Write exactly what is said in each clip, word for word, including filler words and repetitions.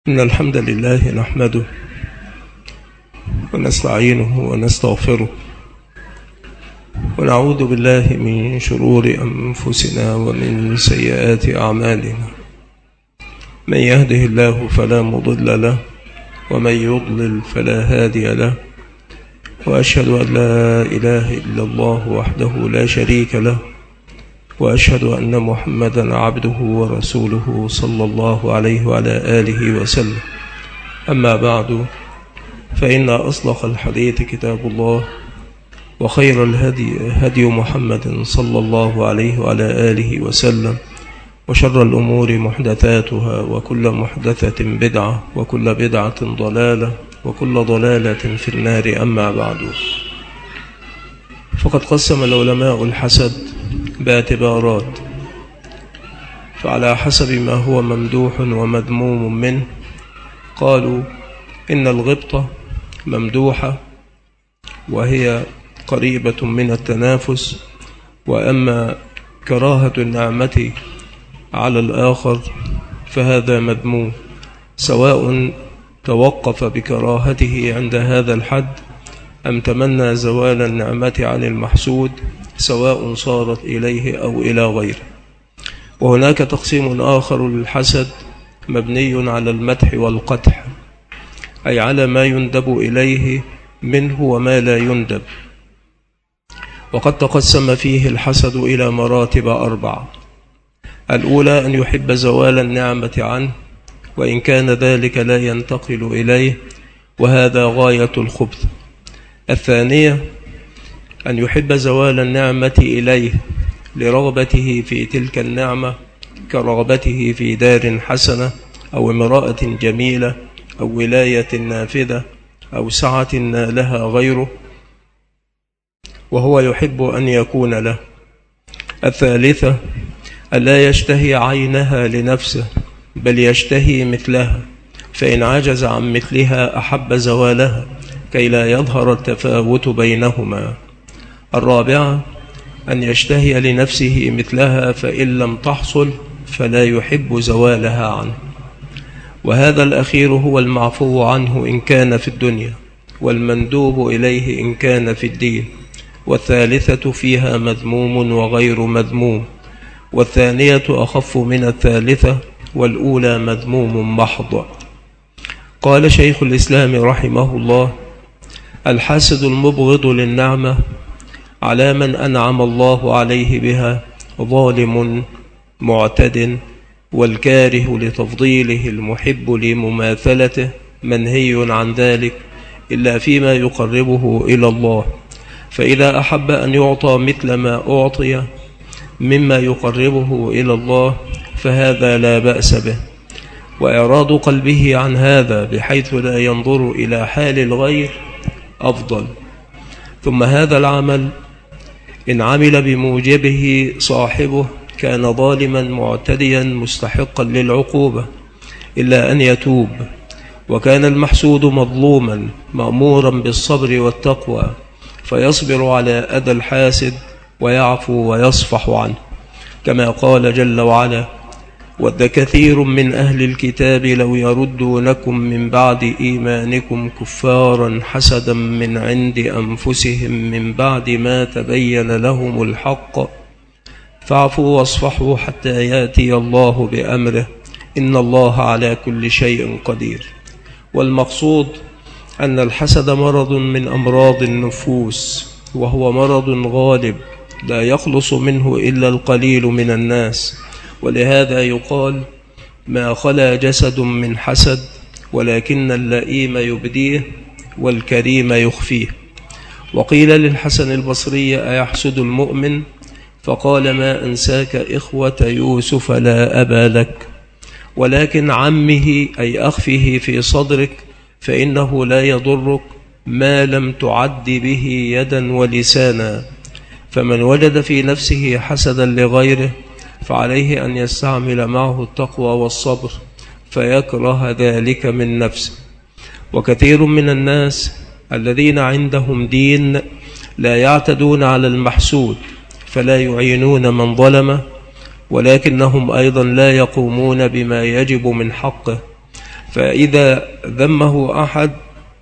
إن الحمد لله نحمده ونستعينه ونستغفره ونعوذ بالله من شرور أنفسنا ومن سيئات أعمالنا. من يهده الله فلا مضل له ومن يضلل فلا هادي له، وأشهد أن لا إله إلا الله وحده لا شريك له، وأشهد أن محمدا عبده ورسوله صلى الله عليه وعلى آله وسلم. أما بعد، فإن أصدق الحديث كتاب الله، وخير الهدي هدي محمد صلى الله عليه وعلى آله وسلم، وشر الأمور محدثاتها، وكل محدثة بدعة، وكل بدعة ضلالة، وكل ضلالة في النار. أما بعد، فقد قسم العلماء الحسد باعتبارات، فعلى حسب ما هو ممدوح ومذموم منه قالوا إن الغبطة ممدوحة وهي قريبة من التنافس، وأما كراهة النعمة على الآخر فهذا مذموم، سواء توقف بكراهته عند هذا الحد أم تمنى زوال النعمة عن المحسود، سواء صارت إليه أو إلى غيره. وهناك تقسيم آخر للحسد مبني على المدح والقدح، أي على ما يندب إليه منه وما لا يندب. وقد تقسم فيه الحسد إلى مراتب أربعة. الأولى أن يحب زوال النعمة عنه وإن كان ذلك لا ينتقل إليه، وهذا غاية الخبث. الثانية أن يحب زوال النعمة إليه لرغبته في تلك النعمة، كرغبته في دار حسنة أو امرأة جميلة أو ولاية نافذة أو سعة نالها غيره، وهو يحب أن يكون له. الثالثة أن لا يشتهي عينها لنفسه، بل يشتهي مثلها، فإن عجز عن مثلها أحب زوالها كي لا يظهر التفاوت بينهما. الرابعة أن يشتهي لنفسه مثلها، فإن لم تحصل فلا يحب زوالها عنه، وهذا الأخير هو المعفو عنه إن كان في الدنيا، والمندوب إليه إن كان في الدين. والثالثة فيها مذموم وغير مذموم، والثانية أخف من الثالثة، والأولى مذموم محض. قال شيخ الإسلام رحمه الله: الحاسد المبغض للنعمة على من أنعم الله عليه بها ظالم معتد، والكاره لتفضيله المحب لمماثلته منهي عن ذلك إلا فيما يقربه إلى الله، فإذا أحب أن يعطى مثل ما أعطي مما يقربه إلى الله فهذا لا بأس به، وإعراض قلبه عن هذا بحيث لا ينظر إلى حال الغير أفضل. ثم هذا العمل إن عمل بموجبه صاحبه كان ظالما معتديا مستحقا للعقوبة إلا أن يتوب، وكان المحسود مظلوما مأمورا بالصبر والتقوى فيصبر على أذى الحاسد ويعفو ويصفح عنه، كما قال جل وعلا: ود كثير من أهل الكتاب لو يردونكم من بعد إيمانكم كفارا حسدا من عند أنفسهم من بعد ما تبين لهم الحق فاعفوا واصفحوا حتى يأتي الله بأمره إن الله على كل شيء قدير. والمقصود أن الحسد مرض من أمراض النفوس، وهو مرض غالب لا يخلص منه إلا القليل من الناس، ولهذا يقال: ما خلا جسد من حسد، ولكن اللئيم يبديه والكريم يخفيه. وقيل للحسن البصري: أيحسد المؤمن؟ فقال: ما أنساك إخوة يوسف لا أبا لك، ولكن عمه أي أخفه في صدرك، فإنه لا يضرك ما لم تعد به يدا ولسانا. فمن وجد في نفسه حسدا لغيره فعليه أن يستعمل معه التقوى والصبر فيكره ذلك من نفسه. وكثير من الناس الذين عندهم دين لا يعتدون على المحسود فلا يعينون من ظلمه، ولكنهم أيضا لا يقومون بما يجب من حقه، فإذا ذمه أحد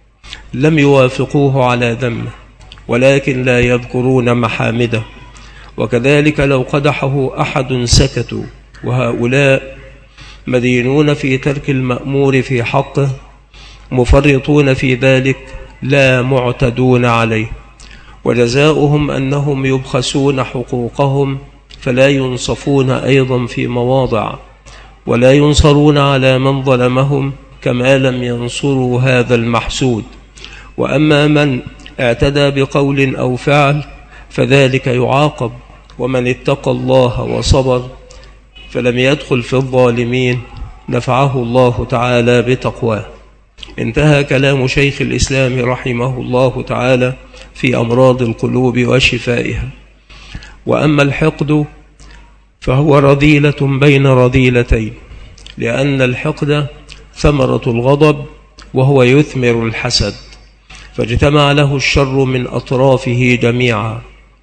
لم يوافقوه على ذمه، ولكن لا يذكرون محامده. وكذلك لو قدحه أحد سكتوا، وهؤلاء مدينون في ترك المأمور في حقه، مفرطون في ذلك، لا معتدون عليه، وجزاؤهم أنهم يبخسون حقوقهم، فلا ينصفون أيضا في مواضع، ولا ينصرون على من ظلمهم كما لم ينصروا هذا المحسود. وأما من اعتدى بقول أو فعل فذلك يعاقب، ومن اتقى الله وصبر فلم يدخل في الظالمين نفعه الله تعالى بتقواه. انتهى كلام شيخ الإسلام رحمه الله تعالى في أمراض القلوب وشفائها. وأما الحقد فهو رذيلة بين رذيلتين، لأن الحقد ثمرة الغضب، وهو يثمر الحسد، فاجتمع له الشر من أطرافه جميعا.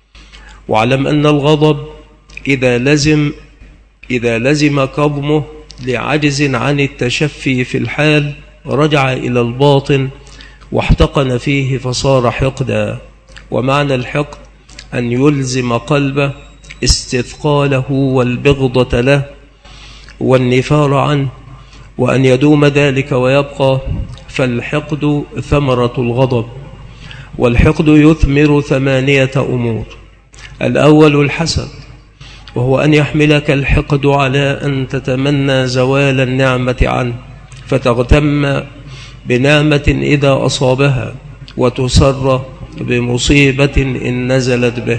واعلم أن الغضب إذا لزم إذا لزم كظمه لعجز عن التشفي في الحال رجع إلى الباطن واحتقن فيه فصار حقدا. ومعنى الحقد أن يلزم قلبه استثقاله والبغضة له والنفار عنه، وأن يدوم ذلك ويبقى. فالحقد ثمرة الغضب. والحقد يثمر ثمانية أمور. الأول الحسد، وهو أن يحملك الحقد على أن تتمنى زوال النعمة عنه، فتغتم بنعمة إذا أصابها، وتسر بمصيبة إن نزلت به.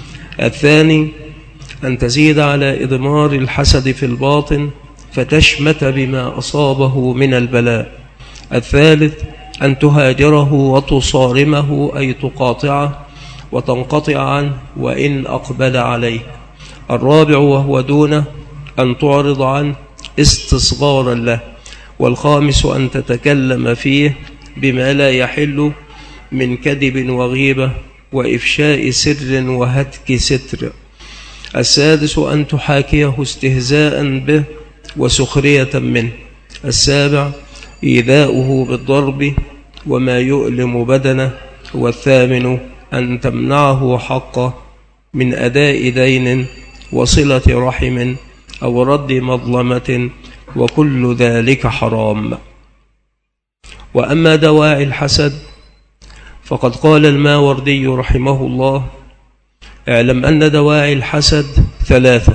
الثاني أن تزيد على إضمار الحسد في الباطن، فتشمت بما أصابه من البلاء. الثالث أن تهاجره وتصارمه، أي تقاطعه وتنقطع عنه وإن أقبل عليه. الرابع وهو دونه أن تعرض عنه استصغارا له. والخامس أن تتكلم فيه بما لا يحل من كذب وغيبة وإفشاء سر وهتك ستر. السادس أن تحاكيه استهزاء به وسخرية منه. السابع إيذاؤه بالضرب وما يؤلم بدنه. والثامن أن تمنعه حقه من أداء دين وصلة رحم أو رد مظلمة، وكل ذلك حرام. وأما دواعي الحسد فقد قال الماوردي رحمه الله: اعلم أن دواعي الحسد ثلاثة.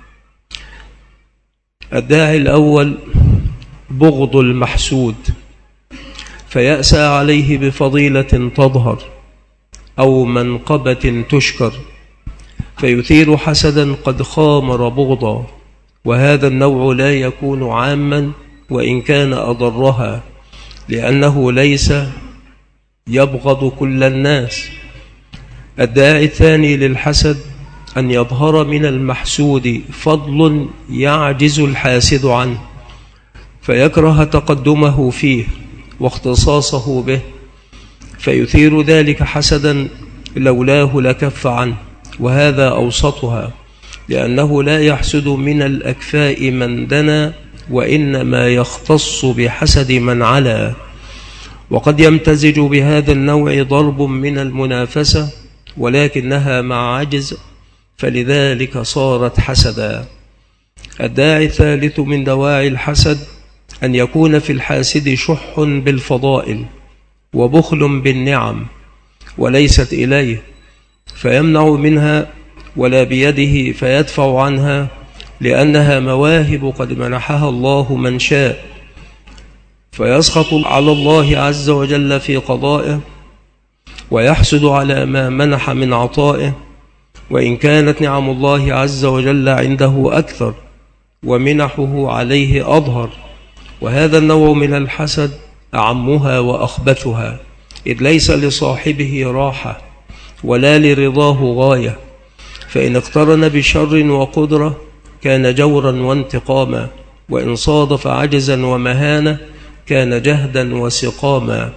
الداعي الأول بغض المحسود، فيأسى عليه بفضيلة تظهر أو منقبة تشكر، فيثير حسدا قد خامر بغضا. وهذا النوع لا يكون عاما وإن كان أضرها، لأنه ليس يبغض كل الناس. الداعي الثاني للحسد أن يظهر من المحسود فضل يعجز الحاسد عنه، فيكره تقدمه فيه واختصاصه به، فيثير ذلك حسدا لولاه لكف عنه. وهذا أوسطها، لأنه لا يحسد من الأكفاء من دنا، وإنما يختص بحسد من علا. وقد يمتزج بهذا النوع ضرب من المنافسة، ولكنها مع عجز، فلذلك صارت حسدا. الداعي الثالث من دواعي الحسد أن يكون في الحاسد شح بالفضائل وبخل بالنعم وليست إليه، فيمنع منها، ولا بيده فيدفع عنها، لأنها مواهب قد منحها الله من شاء، فيسخط على الله عز وجل في قضائه، ويحسد على ما منح من عطائه، وإن كانت نعم الله عز وجل عنده أكثر ومنحه عليه أظهر. وهذا النوع من الحسد أعمها وأخبثها، إذ ليس لصاحبه راحة ولا لرضاه غاية، فإن اقترن بشر وقدرة كان جورا وانتقاما، وإن صادف عجزا ومهانة كان جهدا وسقاما.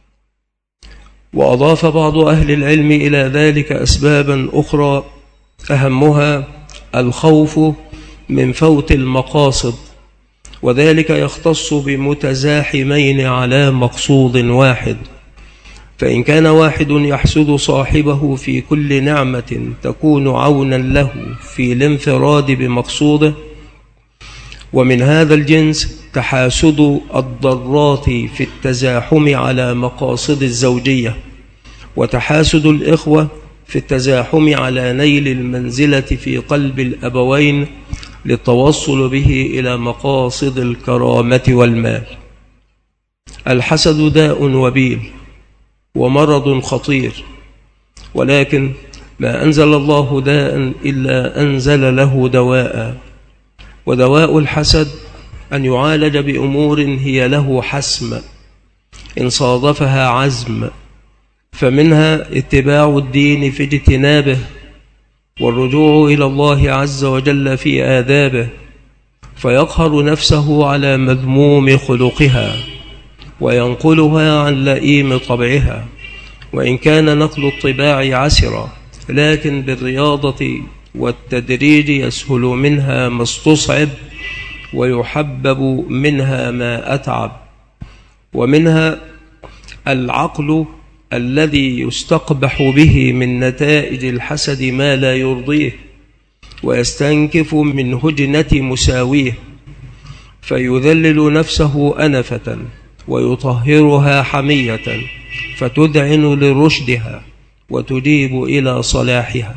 وأضاف بعض أهل العلم إلى ذلك أسبابا أخرى، أهمها الخوف من فوت المقاصد، وذلك يختص بمتزاحمين على مقصود واحد. فإن كان واحد يحسد صاحبه في كل نعمة تكون عونا له في الانفراد بمقصوده، ومن هذا الجنس تحاسد الضرات في التزاحم على مقاصد الزوجية، وتحاسد الإخوة في التزاحم على نيل المنزلة في قلب الأبوين للتوصل به إلى مقاصد الكرامة والمال. الحسد داء وبيل ومرض خطير، ولكن ما أنزل الله داء إلا أنزل له دواء، ودواء الحسد أن يعالج بأمور هي له حسم إن صادفها عزم، فمنها اتباع الدين في اجتنابه، والرجوع إلى الله عز وجل في آدابه، فيقهر نفسه على مذموم خلقها وينقلها عن لئيم طبعها، وإن كان نقل الطباع عسرا، لكن بالرياضة والتدريج يسهل منها ما استصعب ويحبب منها ما أتعب. ومنها العقل الذي يستقبح به من نتائج الحسد ما لا يرضيه، ويستنكف من هجنة مساويه، فيذلل نفسه أنفة ويطهرها حمية، فتذعن لرشدها وتجيب إلى صلاحها.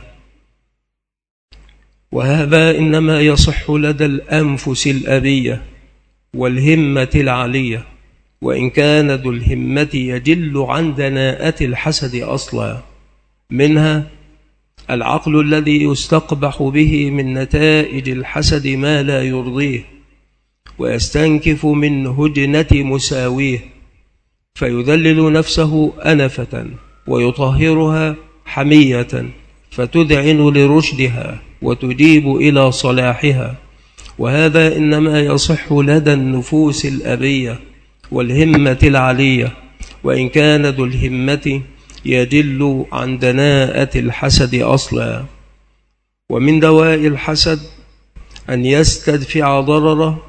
وهذا إنما يصح لدى الأنفس الأبية والهمة العالية، وإن كان ذو الهمة يجل عن دناءة الحسد أصلا. منها العقل الذي يستقبح به من نتائج الحسد ما لا يرضيه، ويستنكف من هجنة مساويه، فيذلل نفسه أنفة ويطهرها حمية، فتذعن لرشدها وتجيب إلى صلاحها. وهذا إنما يصح لدى النفوس الأبية والهمة العالية، وإن كان ذو الهمة يجل عن دناءة الحسد أصلا. ومن دواء الحسد أن يستدفع ضرره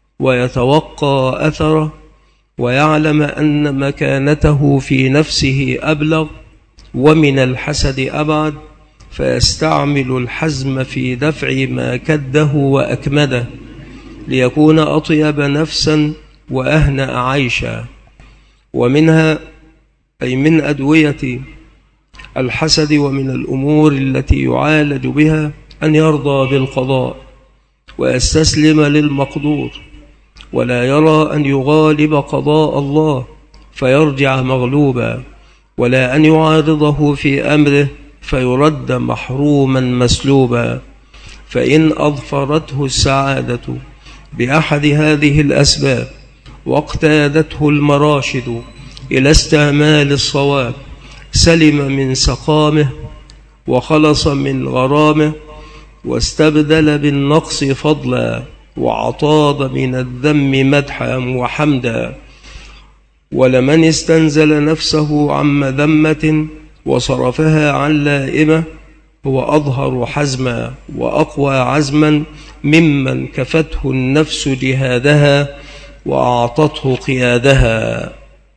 ويتوقى أثره، ويعلم أن مكانته في نفسه أبلغ ومن الحسد أبعد، فيستعمل الحزم في دفع ما كده وأكمده، ليكون أطيب نفسا وأهنأ عيشا. ومنها أي من أدوية الحسد ومن الأمور التي يعالج بها أن يرضى بالقضاء ويستسلم للمقدور، ولا يرى أن يغالب قضاء الله فيرجع مغلوبا، ولا أن يعارضه في أمره فيرد محروما مسلوبا. فإن أظفرته السعادة بأحد هذه الأسباب واقتادته المراشد إلى استعمال الصواب، سلم من سقامه وخلص من غرامه، واستبدل بالنقص فضلا، وعطاد من الذم مدحا وحمدا. ولمن استنزل نفسه عن مذمة وصرفها عن لائمة هو أظهر حزما وأقوى عزما ممن كفته النفس جهادها وأعطته قيادها.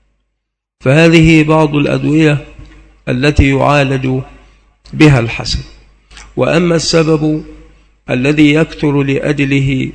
فهذه بعض الأدوية التي يعالج بها الحسد. وأما السبب الذي يكثر لأجله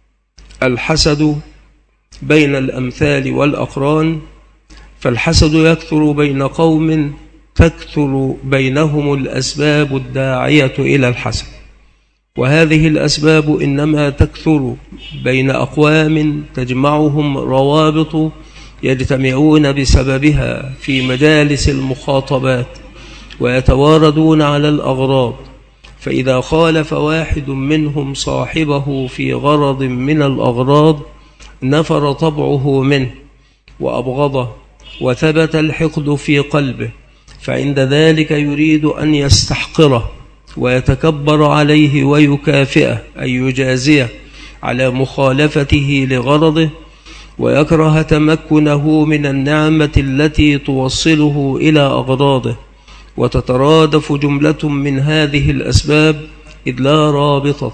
الحسد بين الأمثال والأقران، فالحسد يكثر بين قوم تكثر بينهم الأسباب الداعية إلى الحسد، وهذه الأسباب إنما تكثر بين أقوام تجمعهم روابط يجتمعون بسببها في مجالس المخاطبات، ويتواردون على الأغراض، فإذا خالف واحد منهم صاحبه في غرض من الأغراض نفر طبعه منه وأبغضه، وثبت الحقد في قلبه، فعند ذلك يريد أن يستحقره ويتكبر عليه ويكافئه أي يجازيه على مخالفته لغرضه، ويكره تمكنه من النعمة التي توصله إلى أغراضه. وتترادف جملة من هذه الأسباب إذ لا رابطة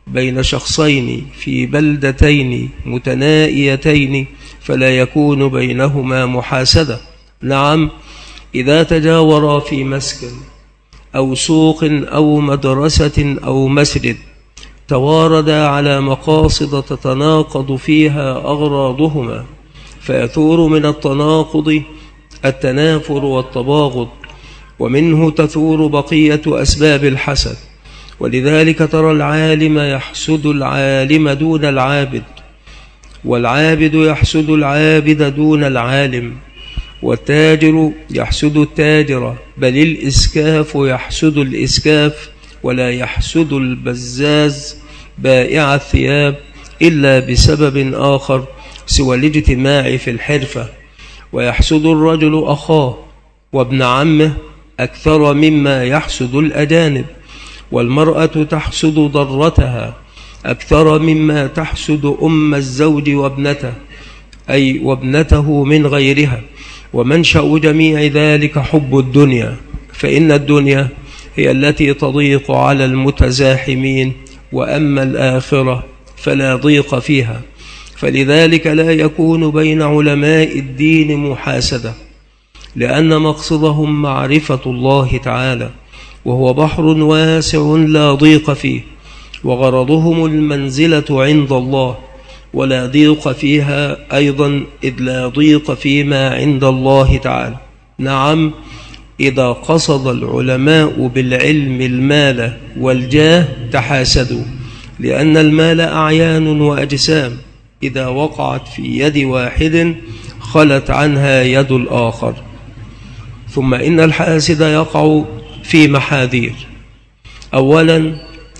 بين شخصين في بلدتين متنائيتين فلا يكون بينهما محاسدة. نعم، إذا تجاورا في مسكن أو سوق أو مدرسة أو مسجد تواردا على مقاصد تتناقض فيها أغراضهما، فيثور من التناقض التنافر والتباغض، ومنه تثور بقية أسباب الحسد. ولذلك ترى العالم يحسد العالم دون العابد، والعابد يحسد العابد دون العالم، والتاجر يحسد التاجر، بل الإسكاف يحسد الإسكاف، ولا يحسد البزاز بائع الثياب إلا بسبب آخر سوى الاجتماع في الحرفة. ويحسد الرجل أخاه وابن عمه أكثر مما يحسد الأجانب، والمرأة تحسد ضرتها أكثر مما تحسد أم الزوج وابنته، أي وابنته من غيرها. ومنشأ جميع ذلك حب الدنيا، فإن الدنيا هي التي تضيق على المتزاحمين، وأما الآخرة فلا ضيق فيها. فلذلك لا يكون بين علماء الدين محاسدة، لأن مقصدهم معرفة الله تعالى، وهو بحر واسع لا ضيق فيه، وغرضهم المنزلة عند الله، ولا ضيق فيها أيضا، إذ لا ضيق فيما عند الله تعالى. نعم، إذا قصد العلماء بالعلم المال والجاه تحاسدوا، لأن المال أعيان وأجسام، إذا وقعت في يد واحد خلت عنها يد الآخر. ثم إن الحاسد يقع في محاذير. أولا،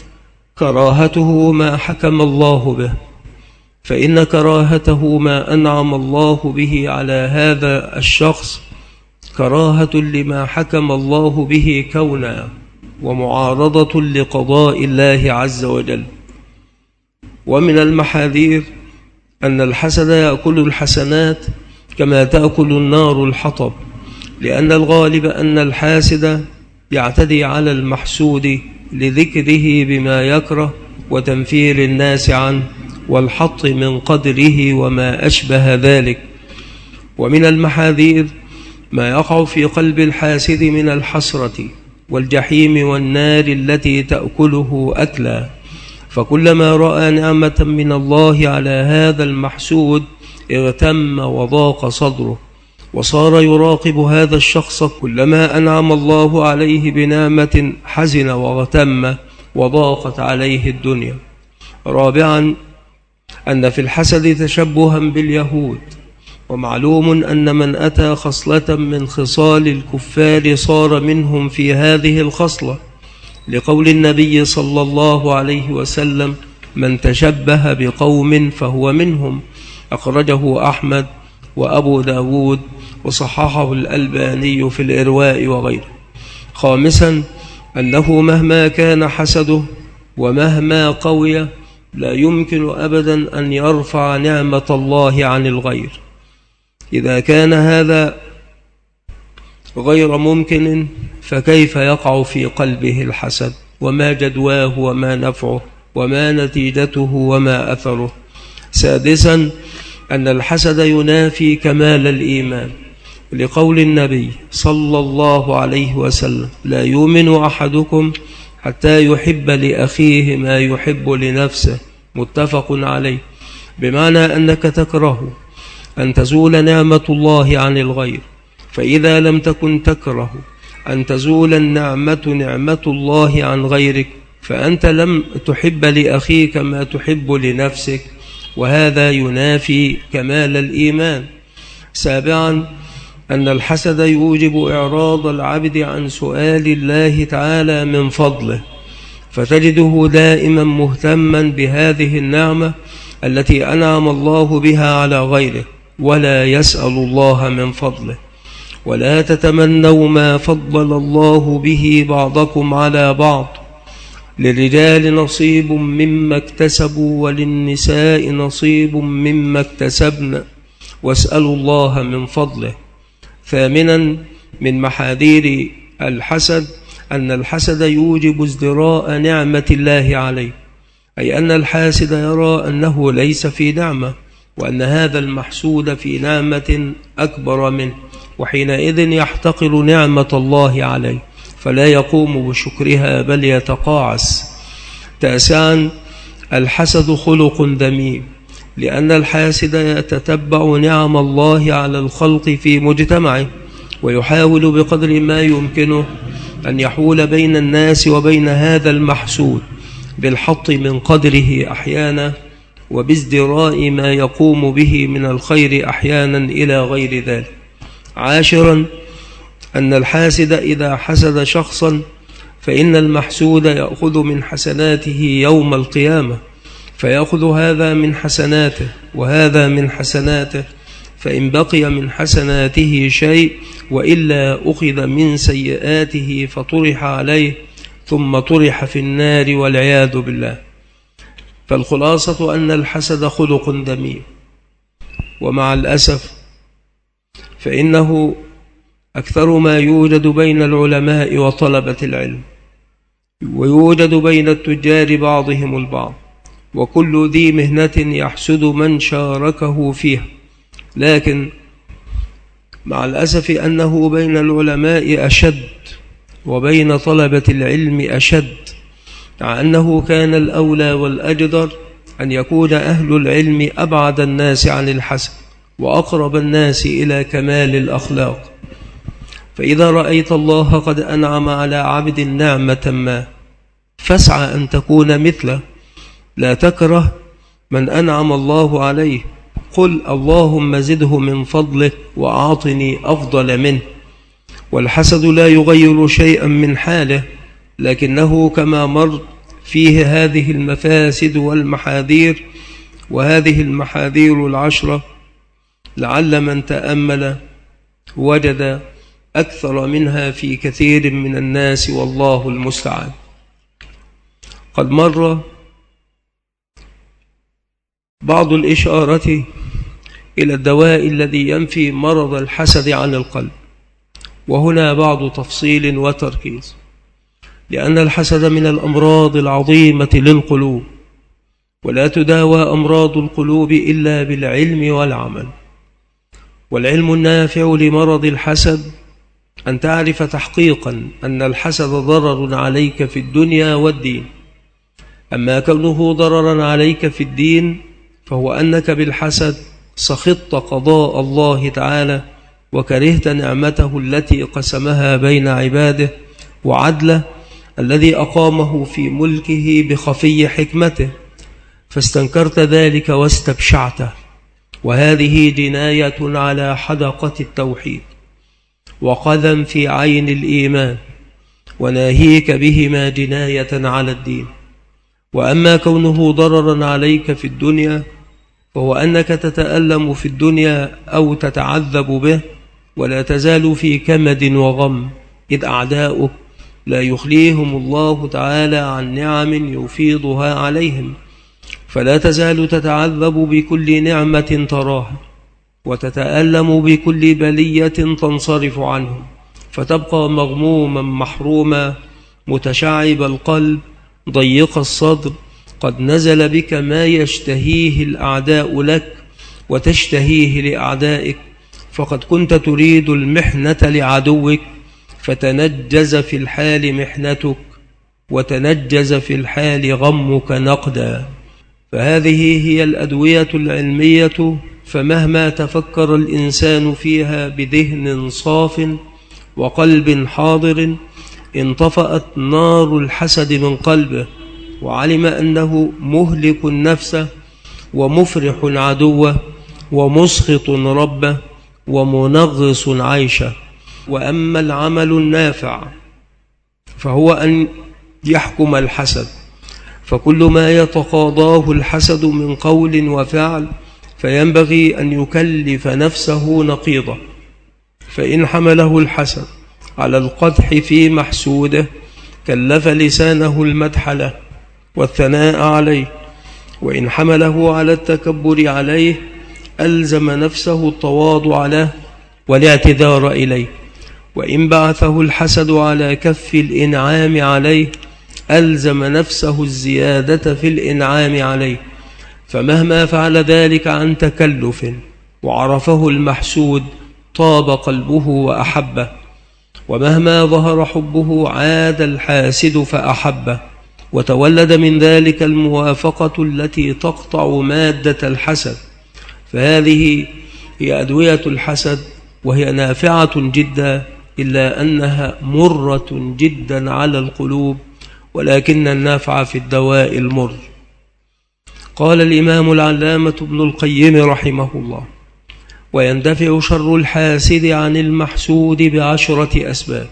كراهته ما حكم الله به، فإن كراهته ما أنعم الله به على هذا الشخص كراهة لما حكم الله به كونا، ومعارضة لقضاء الله عز وجل. ومن المحاذير أن الحسد يأكل الحسنات كما تأكل النار الحطب، لأن الغالب أن الحاسد يعتدي على المحسود لذكره بما يكره وتنفير الناس عنه والحط من قدره وما أشبه ذلك. ومن المحاذير ما يقع في قلب الحاسد من الحسرة والجحيم والنار التي تأكله أكلا، فكلما رأى نعمة من الله على هذا المحسود اغتم وضاق صدره، وصار يراقب هذا الشخص كلما أنعم الله عليه بنعمة حزن واغتم وضاقت عليه الدنيا. رابعا، أن في الحسد تشبها باليهود، ومعلوم أن من أتى خصلة من خصال الكفار صار منهم في هذه الخصلة، لقول النبي صلى الله عليه وسلم: من تشبه بقوم فهو منهم، أخرجه أحمد وأبو داود وصححه الألباني في الإرواء وغيره. خامسا، أنه مهما كان حسده ومهما قوي لا يمكن أبدا أن يرفع نعمة الله عن الغير. إذا كان هذا غير ممكن فكيف يقع في قلبه الحسد؟ وما جدواه وما نفعه وما نتيجته وما أثره؟ سادسا، أن الحسد ينافي كمال الإيمان، لقول النبي صلى الله عليه وسلم: لا يؤمن أحدكم حتى يحب لأخيه ما يحب لنفسه، متفق عليه، بمعنى أنك تكره أن تزول نعمة الله عن الغير، فإذا لم تكن تكره أن تزول النعمة نعمة الله عن غيرك فأنت لم تحب لأخيك ما تحب لنفسك، وهذا ينافي كمال الإيمان. سابعا، أن الحسد يوجب إعراض العبد عن سؤال الله تعالى من فضله، فتجده دائما مهتما بهذه النعمة التي أنعم الله بها على غيره، ولا يسأل الله من فضله. ولا تتمنوا ما فضل الله به بعضكم على بعض، للرجال نصيب مما اكتسبوا وللنساء نصيب مما اكتسبن، واسألوا الله من فضله. ثامنا، من محاذير الحسد أن الحسد يوجب ازدراء نعمة الله عليه، أي أن الحاسد يرى أنه ليس في نعمة، وأن هذا المحسود في نعمة أكبر منه، وحينئذ يحتقر نعمة الله عليه فلا يقوم بشكرها بل يتقاعس. تاسعا، الحسد خلق ذميم، لأن الحاسد يتتبع نعم الله على الخلق في مجتمعه، ويحاول بقدر ما يمكنه أن يحول بين الناس وبين هذا المحسود بالحط من قدره أحيانا، وبازدراء ما يقوم به من الخير أحيانا إلى غير ذلك. عاشرا، أن الحاسد إذا حسد شخصا فإن المحسود يأخذ من حسناته يوم القيامة، فيأخذ هذا من حسناته وهذا من حسناته، فإن بقي من حسناته شيء وإلا أخذ من سيئاته فطرح عليه ثم طرح في النار والعياذ بالله. فالخلاصة أن الحسد خلق ذميم، ومع الأسف فإنه أكثر ما يوجد بين العلماء وطلبة العلم، ويوجد بين التجار بعضهم البعض، وكل ذي مهنة يحسد من شاركه فيها. لكن مع الأسف أنه بين العلماء أشد وبين طلبة العلم أشد، مع أنه كان الأولى والأجدر أن يكون أهل العلم أبعد الناس عن الحسد وأقرب الناس إلى كمال الأخلاق. فإذا رأيت الله قد أنعم على عبد نعمة ما فاسعى أن تكون مثله، لا تكره من أنعم الله عليه، قل اللهم زده من فضلك وأعطني أفضل منه. والحسد لا يغير شيئا من حاله، لكنه كما مر فيه هذه المفاسد والمحاذير، وهذه المحاذير العشرة لعل من تأمل وجد أكثر منها في كثير من الناس، والله المستعان. قد مر بعض الإشارة إلى الدواء الذي ينفي مرض الحسد عن القلب، وهنا بعض تفصيل وتركيز، لأن الحسد من الأمراض العظيمة للقلوب، ولا تداوى أمراض القلوب إلا بالعلم والعمل. والعلم النافع لمرض الحسد أن تعرف تحقيقا أن الحسد ضرر عليك في الدنيا والدين. أما كونه ضررا عليك في الدين فهو أنك بالحسد سخطت قضاء الله تعالى، وكرهت نعمته التي قسمها بين عباده، وعدله الذي أقامه في ملكه بخفي حكمته، فاستنكرت ذلك واستبشعته، وهذه جناية على حدقة التوحيد وقذف في عين الإيمان، وناهيك بهما جناية على الدين. وأما كونه ضررا عليك في الدنيا فهو أنك تتألم في الدنيا أو تتعذب به، ولا تزال في كمد وغم، إذ أعداؤك لا يخليهم الله تعالى عن نعم يفيضها عليهم، فلا تزال تتعذب بكل نعمة تراها، وتتألم بكل بلية تنصرف عنهم، فتبقى مغموما محروما متشعب القلب ضيق الصدر، قد نزل بك ما يشتهيه الأعداء لك وتشتهيه لأعدائك، فقد كنت تريد المحنة لعدوك فتنجز في الحال محنتك، وتنجز في الحال غمك نقدا. فهذه هي الأدوية العلمية، فمهما تفكر الإنسان فيها بذهن صاف وقلب حاضر انطفأت نار الحسد من قلبه، وعلم أنه مهلك النفس ومفرح عدوه ومسخط ربه ومنغص عيشه. وأما العمل النافع فهو أن يحكم الحسد، فكل ما يتقاضاه الحسد من قول وفعل فينبغي أن يكلف نفسه نقيضه. فإن حمله الحسد على القدح في محسوده كلف لسانه المدح له والثناء عليه، وإن حمله على التكبر عليه ألزم نفسه التواضع له والاعتذار إليه، وإن بعثه الحسد على كف الإنعام عليه ألزم نفسه الزيادة في الإنعام عليه، فمهما فعل ذلك عن تكلف وعرفه المحسود طاب قلبه وأحبه، ومهما ظهر حبه عاد الحاسد فأحبه، وتولد من ذلك الموافقة التي تقطع مادة الحسد. فهذه هي أدوية الحسد، وهي نافعة جدا، إلا أنها مرة جدا على القلوب، ولكن النافع في الدواء المر. قال الإمام العلامة ابن القيم رحمه الله: ويندفع شر الحاسد عن المحسود بعشرة أسباب.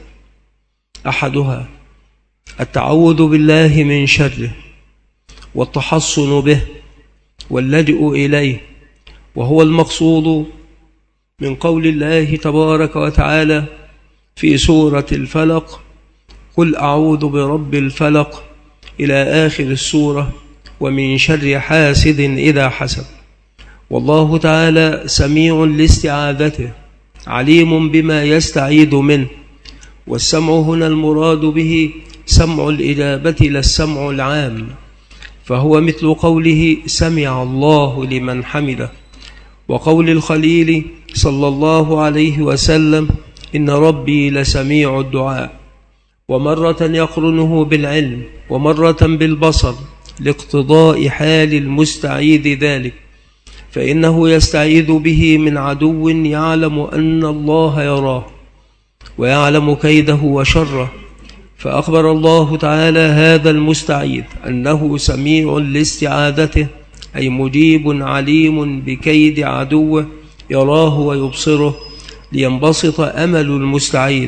أحدها التعوذ بالله من شره، والتحصن به، واللجؤ إليه، وهو المقصود من قول الله تبارك وتعالى في سورة الفلق: قل أعوذ برب الفلق، إلى آخر السورة، ومن شر حاسد إذا حسد. والله تعالى سميع لاستعاذته، عليم بما يستعيذ منه، والسمع هنا المراد به سمع الإجابة لا السمع العام، فهو مثل قوله سمع الله لمن حمده، وقول الخليل صلى الله عليه وسلم إن ربي لسميع الدعاء، ومرة يقرنه بالعلم ومرة بالبصر لاقتضاء حال المستعيذ ذلك، فإنه يستعيذ به من عدو يعلم أن الله يراه ويعلم كيده وشره، فأخبر الله تعالى هذا المستعيذ أنه سميع لاستعاذته، أي مجيب عليم بكيد عدوه يراه ويبصره، لينبسط أمل المستعيذ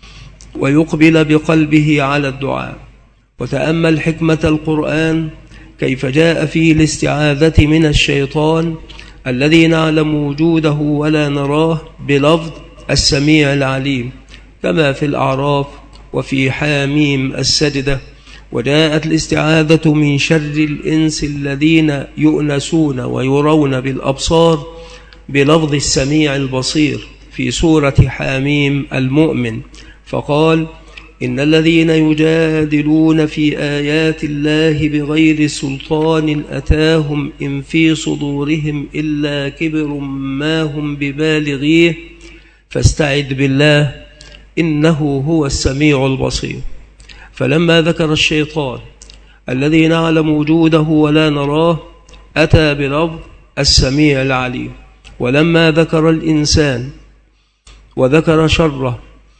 ويقبل بقلبه على الدعاء. وتأمل حكمة القرآن كيف جاء فيه الاستعاذة من الشيطان الذي نعلم وجوده ولا نراه بلفظ السميع العليم، كما في الأعراف وفي حاميم السجدة. وجاءت الاستعاذة من شر الإنس الذين يؤنسون ويرون بالأبصار بلفظ السميع البصير في سورة حاميم المؤمن، فقال: إن الذين يجادلون في آيات الله بغير سلطان أتاهم إن في صدورهم إلا كبر ما هم ببالغيه فاستعذ بالله إنه هو السميع البصير. فلما ذكر الشيطان الذي نعلم وجوده ولا نراه أتى بلفظ السميع العليم، ولما ذكر الإنسان وذكر شره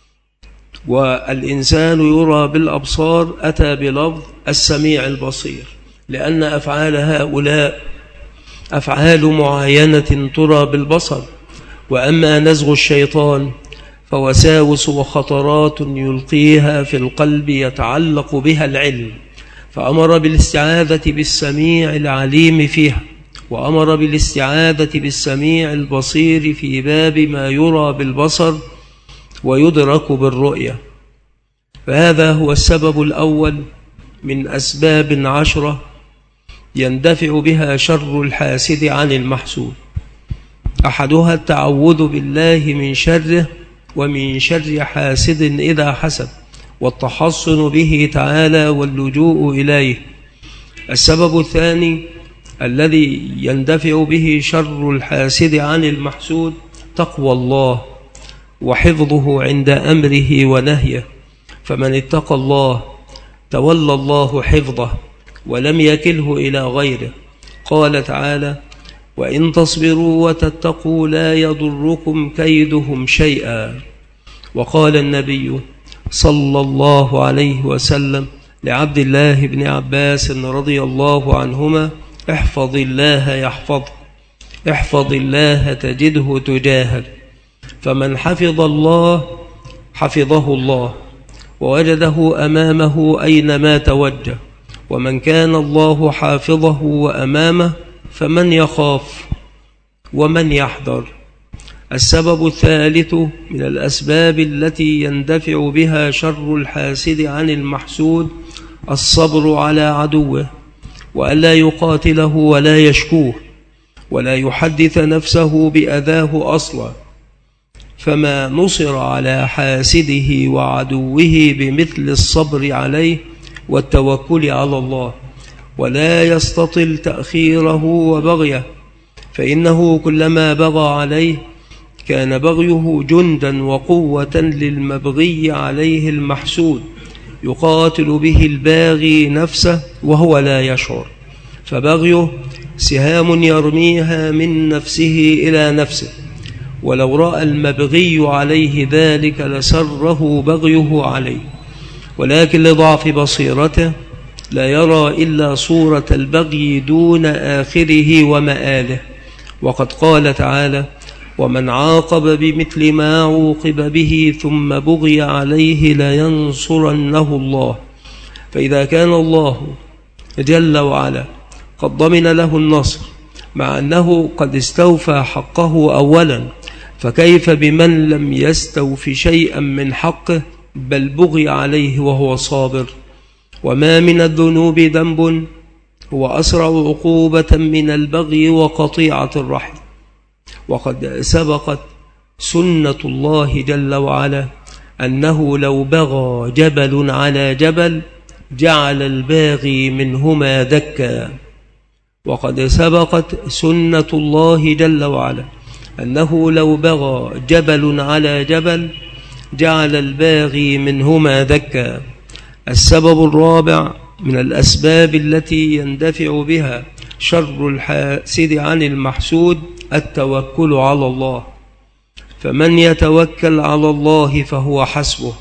والإنسان يرى بالأبصار أتى بلفظ السميع البصير، لأن أفعال هؤلاء أفعال معاينة ترى بالبصر، وأما نزغ الشيطان فوساوس وخطرات يلقيها في القلب يتعلق بها العلم، فأمر بالاستعاذة بالسميع العليم فيها، وأمر بالاستعاذة بالسميع البصير في باب ما يرى بالبصر ويدرك بالرؤية. فهذا هو السبب الأول من أسباب عشرة يندفع بها شر الحاسد عن المحسود. أحدها التعوذ بالله من شره ومن شر حاسد إذا حسد، والتحصن به تعالى واللجوء إليه. السبب الثاني الذي يندفع به شر الحاسد عن المحسود تقوى الله وحفظه عند أمره ونهيه، فمن اتقى الله تولى الله حفظه ولم يكله إلى غيره. قال تعالى: وإن تصبروا وتتقوا لا يضركم كيدهم شيئا. وقال النبي صلى الله عليه وسلم لعبد الله بن عباس رضي الله عنهما: احفظ الله يحفظك، احفظ الله تجده تجاهك. فمن حفظ الله حفظه الله ووجده أمامه أينما توجه، ومن كان الله حافظه وأمامه فمن يخاف ومن يحذر. السبب الثالث من الأسباب التي يندفع بها شر الحاسد عن المحسود الصبر على عدوه، وألا يقاتله ولا يشكوه ولا يحدث نفسه بأذاه أصلا، فما نصر على حاسده وعدوه بمثل الصبر عليه والتوكل على الله، ولا يستطل تأخيره وبغيه، فإنه كلما بغى عليه كان بغيه جندا وقوة للمبغي عليه المحسود، يقاتل به الباغي نفسه وهو لا يشعر، فبغيه سهام يرميها من نفسه إلى نفسه، ولو رأى المبغي عليه ذلك لسره بغيه عليه، ولكن لضعف بصيرته لا يرى إلا صورة البغي دون آخره ومآله. وقد قال تعالى: ومن عاقب بمثل ما عوقب به ثم بغي عليه لينصرنه الله. فإذا كان الله جل وعلا قد ضمن له النصر مع أنه قد استوفى حقه أولا، فكيف بمن لم يستوف شيئا من حقه بل بغي عليه وهو صابر؟ وما من الذنوب ذنب هو أسرع عقوبة من البغي وقطيعة الرحم. وقد سبقت سنة الله جل وعلا أنه لو بغى جبل على جبل جعل الباغي منهما دكا. وقد سبقت سنة الله جل وعلا أنه لو بغى جبل على جبل جعل الباغي منهما دكا. السبب الرابع من الأسباب التي يندفع بها شر الحاسد عن المحسود التوكل على الله، فمن يتوكل على الله فهو حسبه.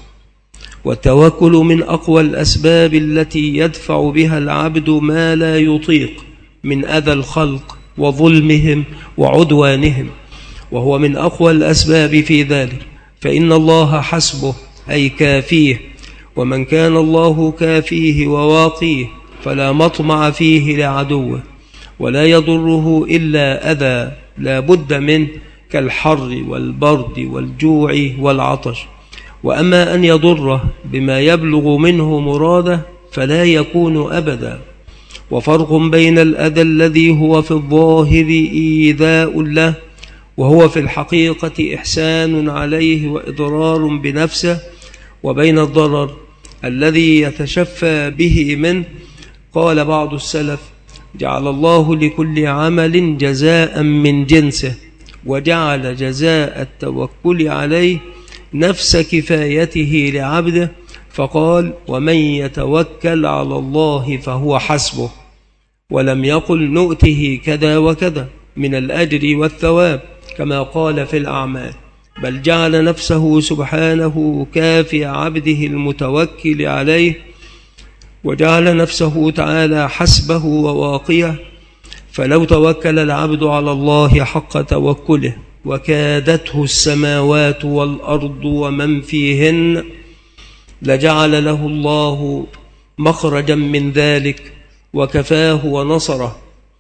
والتوكل من أقوى الأسباب التي يدفع بها العبد ما لا يطيق من أذى الخلق وظلمهم وعدوانهم، وهو من أقوى الأسباب في ذلك، فإن الله حسبه أي كافيه، ومن كان الله كافيه وواقيه فلا مطمع فيه لعدوه، ولا يضره إلا أذى لا بد منه كالحر والبرد والجوع والعطش. وأما أن يضره بما يبلغ منه مراده فلا يكون أبدا. وفرق بين الأذى الذي هو في الظاهر إيذاء له وهو في الحقيقة إحسان عليه وإضرار بنفسه، وبين الضرر الذي يتشفى به منه. قال بعض السلف: جعل الله لكل عمل جزاء من جنسه، وجعل جزاء التوكل عليه نفس كفايته لعبده، فقال: ومن يتوكل على الله فهو حسبه، ولم يقل نؤته كذا وكذا من الأجر والثواب كما قال في الأعمال، بل جعل نفسه سبحانه كافي عبده المتوكل عليه، وجعل نفسه تعالى حسبه وواقيه. فلو توكل العبد على الله حق توكله وكادته السماوات والأرض ومن فيهن لجعل له الله مخرجا من ذلك وكفاه ونصره.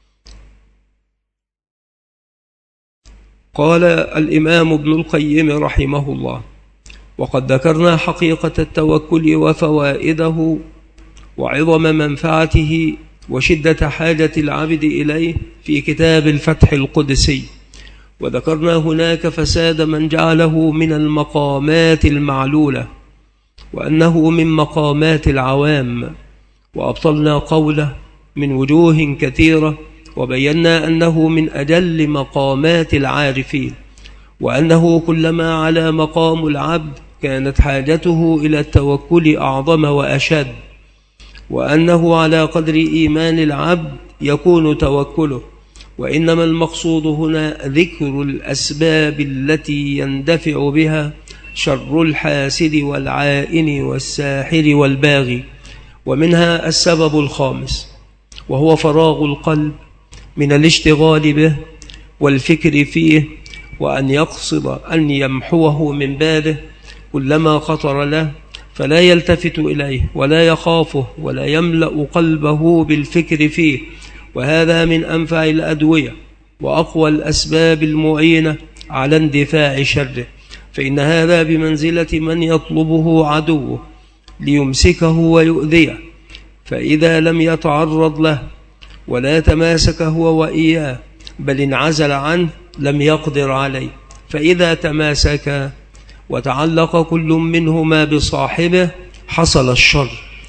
قال الإمام ابن القيم رحمه الله: وقد ذكرنا حقيقة التوكل وفوائده وعظم منفعته وشدة حاجة العبد إليه في كتاب الفتح القدسي، وذكرنا هناك فساد من جعله من المقامات المعلولة وأنه من مقامات العوام، وأبطلنا قوله من وجوه كثيرة، وبينا أنه من أجل مقامات العارفين، وأنه كلما على مقام العبد كانت حاجته إلى التوكل أعظم وأشد، وأنه على قدر إيمان العبد يكون توكله. وإنما المقصود هنا ذكر الأسباب التي يندفع بها شر الحاسد والعائن والساحر والباغي، ومنها السبب الخامس وهو فراغ القلب من الاشتغال به والفكر فيه، وأن يقصد أن يمحوه من باله كلما خطر له، فلا يلتفت إليه ولا يخافه ولا يملأ قلبه بالفكر فيه. وهذا من أنفع الأدوية وأقوى الأسباب المعينة على اندفاع شره، فإن هذا بمنزلة من يطلبه عدوه ليمسكه ويؤذيه، فإذا لم يتعرض له ولا تماسك هو وإياه بل انعزل عنه لم يقدر عليه، فإذا تماسك وتعلق كل منهما بصاحبه حصل الشر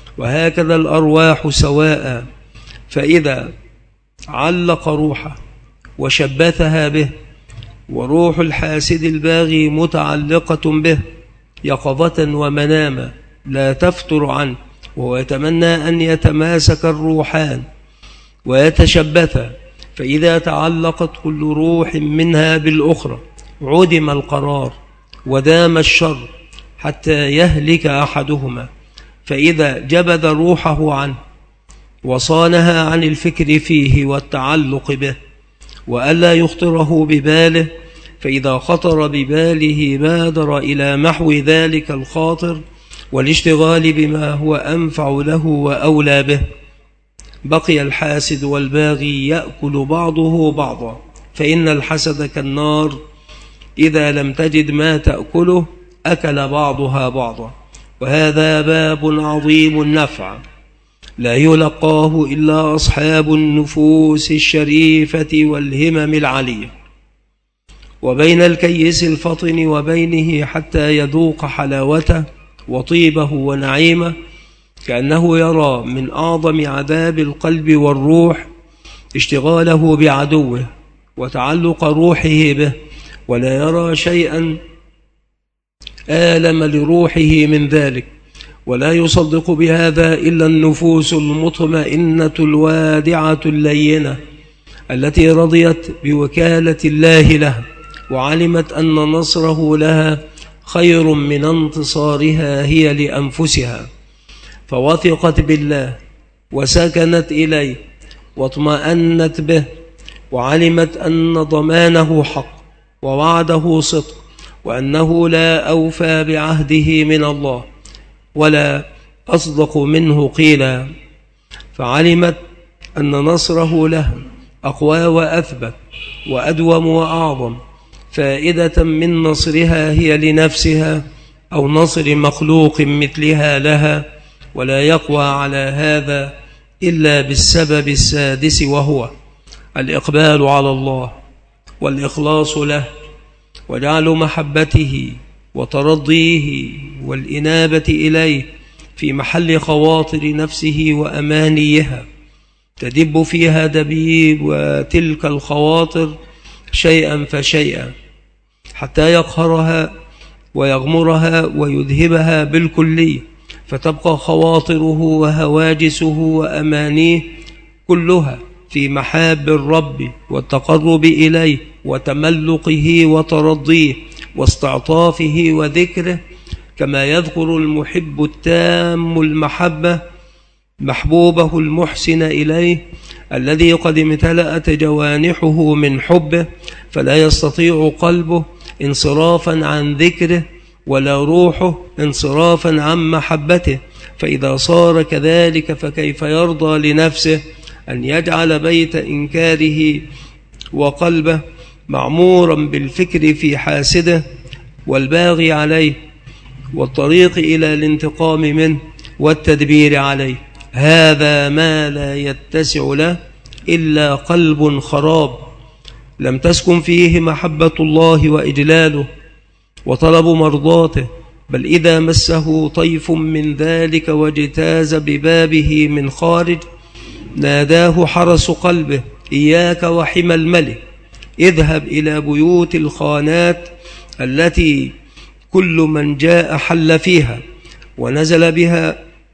وهكذا الأرواح سواء، فإذا علق روحه وشبثها به، وروح الحاسد الباغي متعلقة به يقظة ومناما لا تفتر عنه، وهو يتمنى أن يتماسك الروحان ويتشبثا، فإذا تعلقت كل روح منها بالأخرى عدم القرار ودام الشر حتى يهلك أحدهما. فإذا جبذ روحه عنه وصانها عن الفكر فيه والتعلق به وألا يخطره بباله، فإذا خطر بباله بادر إلى محو ذلك الخاطر والاشتغال بما هو أنفع له وأولى به. بقي الحاسد والباغي يأكل بعضه بعضا، فإن الحسد كالنار إذا لم تجد ما تأكله أكل بعضها بعضا. وهذا باب عظيم النفع لا يلقاه إلا أصحاب النفوس الشريفة والهمم العالية. وبين الكيس الفطن وبينه حتى يذوق حلاوته وطيبه ونعيمه، كأنه يرى من أعظم عذاب القلب والروح اشتغاله بعدوه وتعلق روحه به، ولا يرى شيئا آلم لروحه من ذلك، ولا يصدق بهذا إلا النفوس المطمئنة الوادعة اللينة التي رضيت بوكالة الله لها، وعلمت أن نصره لها خير من انتصارها هي لأنفسها، فوثقت بالله وسكنت إليه واطمأنت به، وعلمت أن ضمانه حق ووعده صدق، وأنه لا أوفى بعهده من الله ولا أصدق منه قيلا، فعلمت أن نصره له أقوى وأثبت وأدوم وأعظم فائدة من نصرها هي لنفسها أو نصر مخلوق مثلها لها، ولا يقوى على هذا إلا بالسبب السادس، وهو الإقبال على الله والإخلاص له وجعل محبته وترضيه والإنابة إليه في محل خواطر نفسه وأمانيها، تدب فيها دبيب وتلك الخواطر شيئا فشيئا حتى يقهرها ويغمرها ويذهبها بالكلية، فتبقى خواطره وهواجسه وأمانيه كلها في محاب الرب والتقرب إليه وتملقه وترضيه واستعطافه وذكره، كما يذكر المحب التام المحبة محبوبه المحسن إليه الذي قد امتلأت جوانحه من حبه، فلا يستطيع قلبه انصرافا عن ذكره ولا روحه انصرافا عن محبته. فإذا صار كذلك فكيف يرضى لنفسه أن يجعل بيت إنكاره وقلبه معمورا بالفكر في حاسده والباغي عليه والطريق إلى الانتقام منه والتدبير عليه؟ هذا ما لا يتسع له إلا قلب خراب لم تسكن فيه محبة الله وإجلاله وطلب مرضاته، بل إذا مسه طيف من ذلك واجتاز ببابه من خارج ناداه حرس قلبه: إياك وحمى الملك، اذهب إلى بيوت الخانات التي كل من جاء حل فيها ونزل بها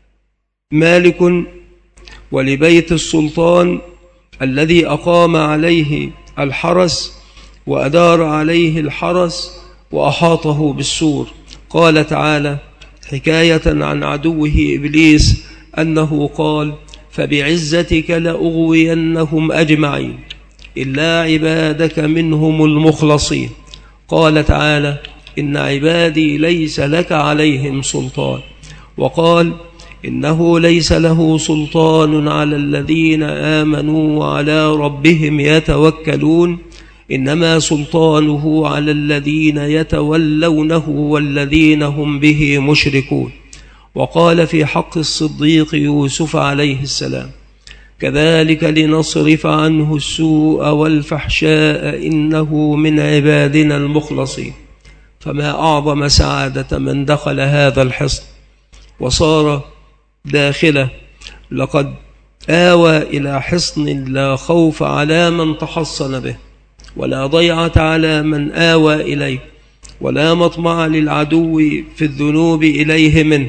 مالك، ولبيت السلطان الذي أقام عليه الحرس وأدار عليه الحرس وأحاطه بالسور. قال تعالى حكاية عن عدوه إبليس أنه قال: فبعزتك لأغوينهم أجمعين إلا عبادك منهم المخلصين. قال تعالى: إن عبادي ليس لك عليهم سلطان. وقال: إنه ليس له سلطان على الذين آمنوا وعلى ربهم يتوكلون، إنما سلطانه على الذين يتولونه والذين هم به مشركون. وقال في حق الصديق يوسف عليه السلام: كذلك لنصرف عنه السوء والفحشاء إنه من عبادنا المخلصين. فما أعظم سعادة من دخل هذا الحصن وصار داخلة: لقد آوى إلى حصن لا خوف على من تحصن به، ولا ضيعة على من آوى إليه، ولا مطمع للعدو في الذنوب إليه منه.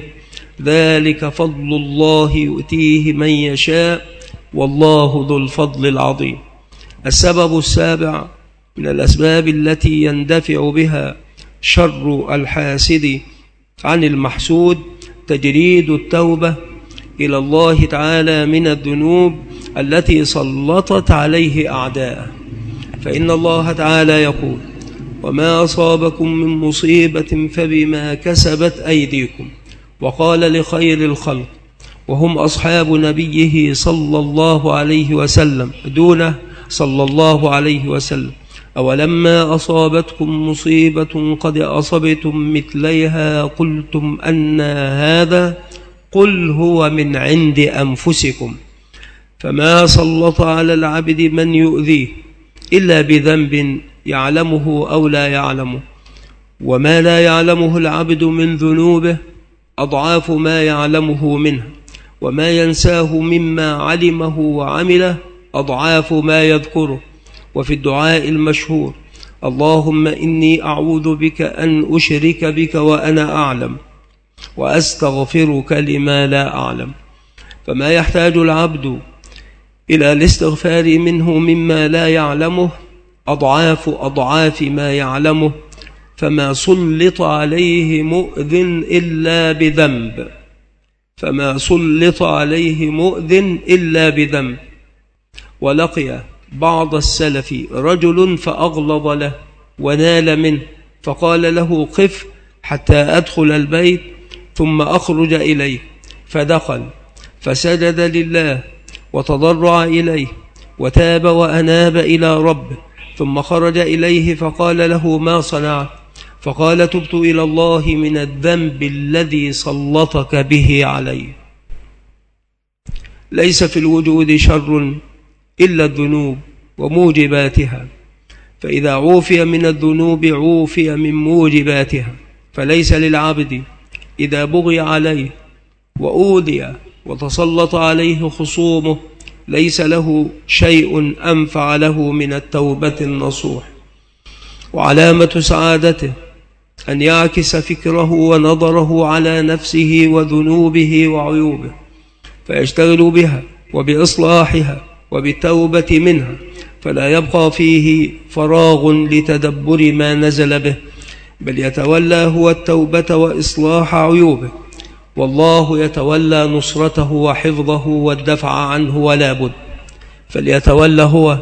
ذلك فضل الله يؤتيه من يشاء، والله ذو الفضل العظيم. السبب السابع من الأسباب التي يندفع بها شر الحاسد عن المحسود تجريد التوبة إلى الله تعالى من الذنوب التي سلطت عليه أعداءه. فإن الله تعالى يقول: وما أصابكم من مصيبة فبما كسبت أيديكم، وقال لخير الخلق وهم أصحاب نبيه صلى الله عليه وسلم دونه صلى الله عليه وسلم: أولما أصابتكم مصيبة قد أصبتم مثليها قلتم أن هذا، قل هو من عند أنفسكم. فما سلط على العبد من يؤذيه إلا بذنب يعلمه أو لا يعلمه، وما لا يعلمه العبد من ذنوبه أضعاف ما يعلمه منه، وما ينساه مما علمه وعمله أضعاف ما يذكره. وفي الدعاء المشهور: اللهم إني أعوذ بك أن أشرك بك وأنا أعلم، وأستغفرك لما لا أعلم. فما يحتاج العبد إلى الاستغفار منه مما لا يعلمه أضعاف أضعاف ما يعلمه، فما سلط عليه مؤذن إلا بذنب فما سلط عليه مؤذن إلا بذنب. ولقي بعض السلف رجل فأغلظ له ونال منه، فقال له: قف حتى أدخل البيت ثم أخرج إليه. فدخل فسجد لله وتضرع إليه وتاب وأناب إلى ربه، ثم خرج إليه فقال له: ما صنعت؟ فقال: تبت إلى الله من الذنب الذي سلطك به علي. ليس في الوجود شر إلا الذنوب وموجباتها، فإذا عوفي من الذنوب عوفي من موجباتها. فليس للعبد إذا بغي عليه وأوذي وتسلط عليه خصومه ليس له شيء أنفع له من التوبة النصوح. وعلامة سعادته أن يعكس فكره ونظره على نفسه وذنوبه وعيوبه، فيشتغل بها وبإصلاحها وبالتوبة منها، فلا يبقى فيه فراغ لتدبر ما نزل به، بل يتولى هو التوبة وإصلاح عيوبه، والله يتولى نصرته وحفظه والدفع عنه ولا بد. فليتولى هو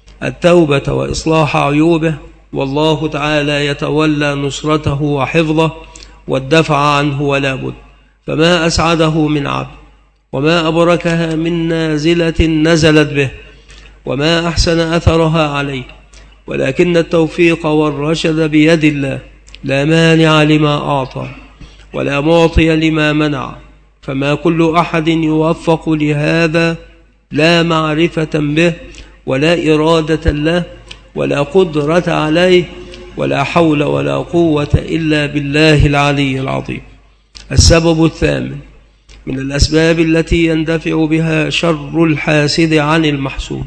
التوبة وإصلاح عيوبه، والله تعالى يتولى نصرته وحفظه والدفع عنه ولا بد. فما أسعده من عبد، وما أبركها من نازلة نزلت به، وما أحسن أثرها عليه، ولكن التوفيق والرشد بيد الله، لا مانع لما أعطى ولا معطي لما منع. فما كل أحد يوفق لهذا لا معرفة به ولا إرادة له ولا قدرة عليه ولا حول ولا قوة إلا بالله العلي العظيم. السبب الثامن من الأسباب التي يندفع بها شر الحاسد عن المحسود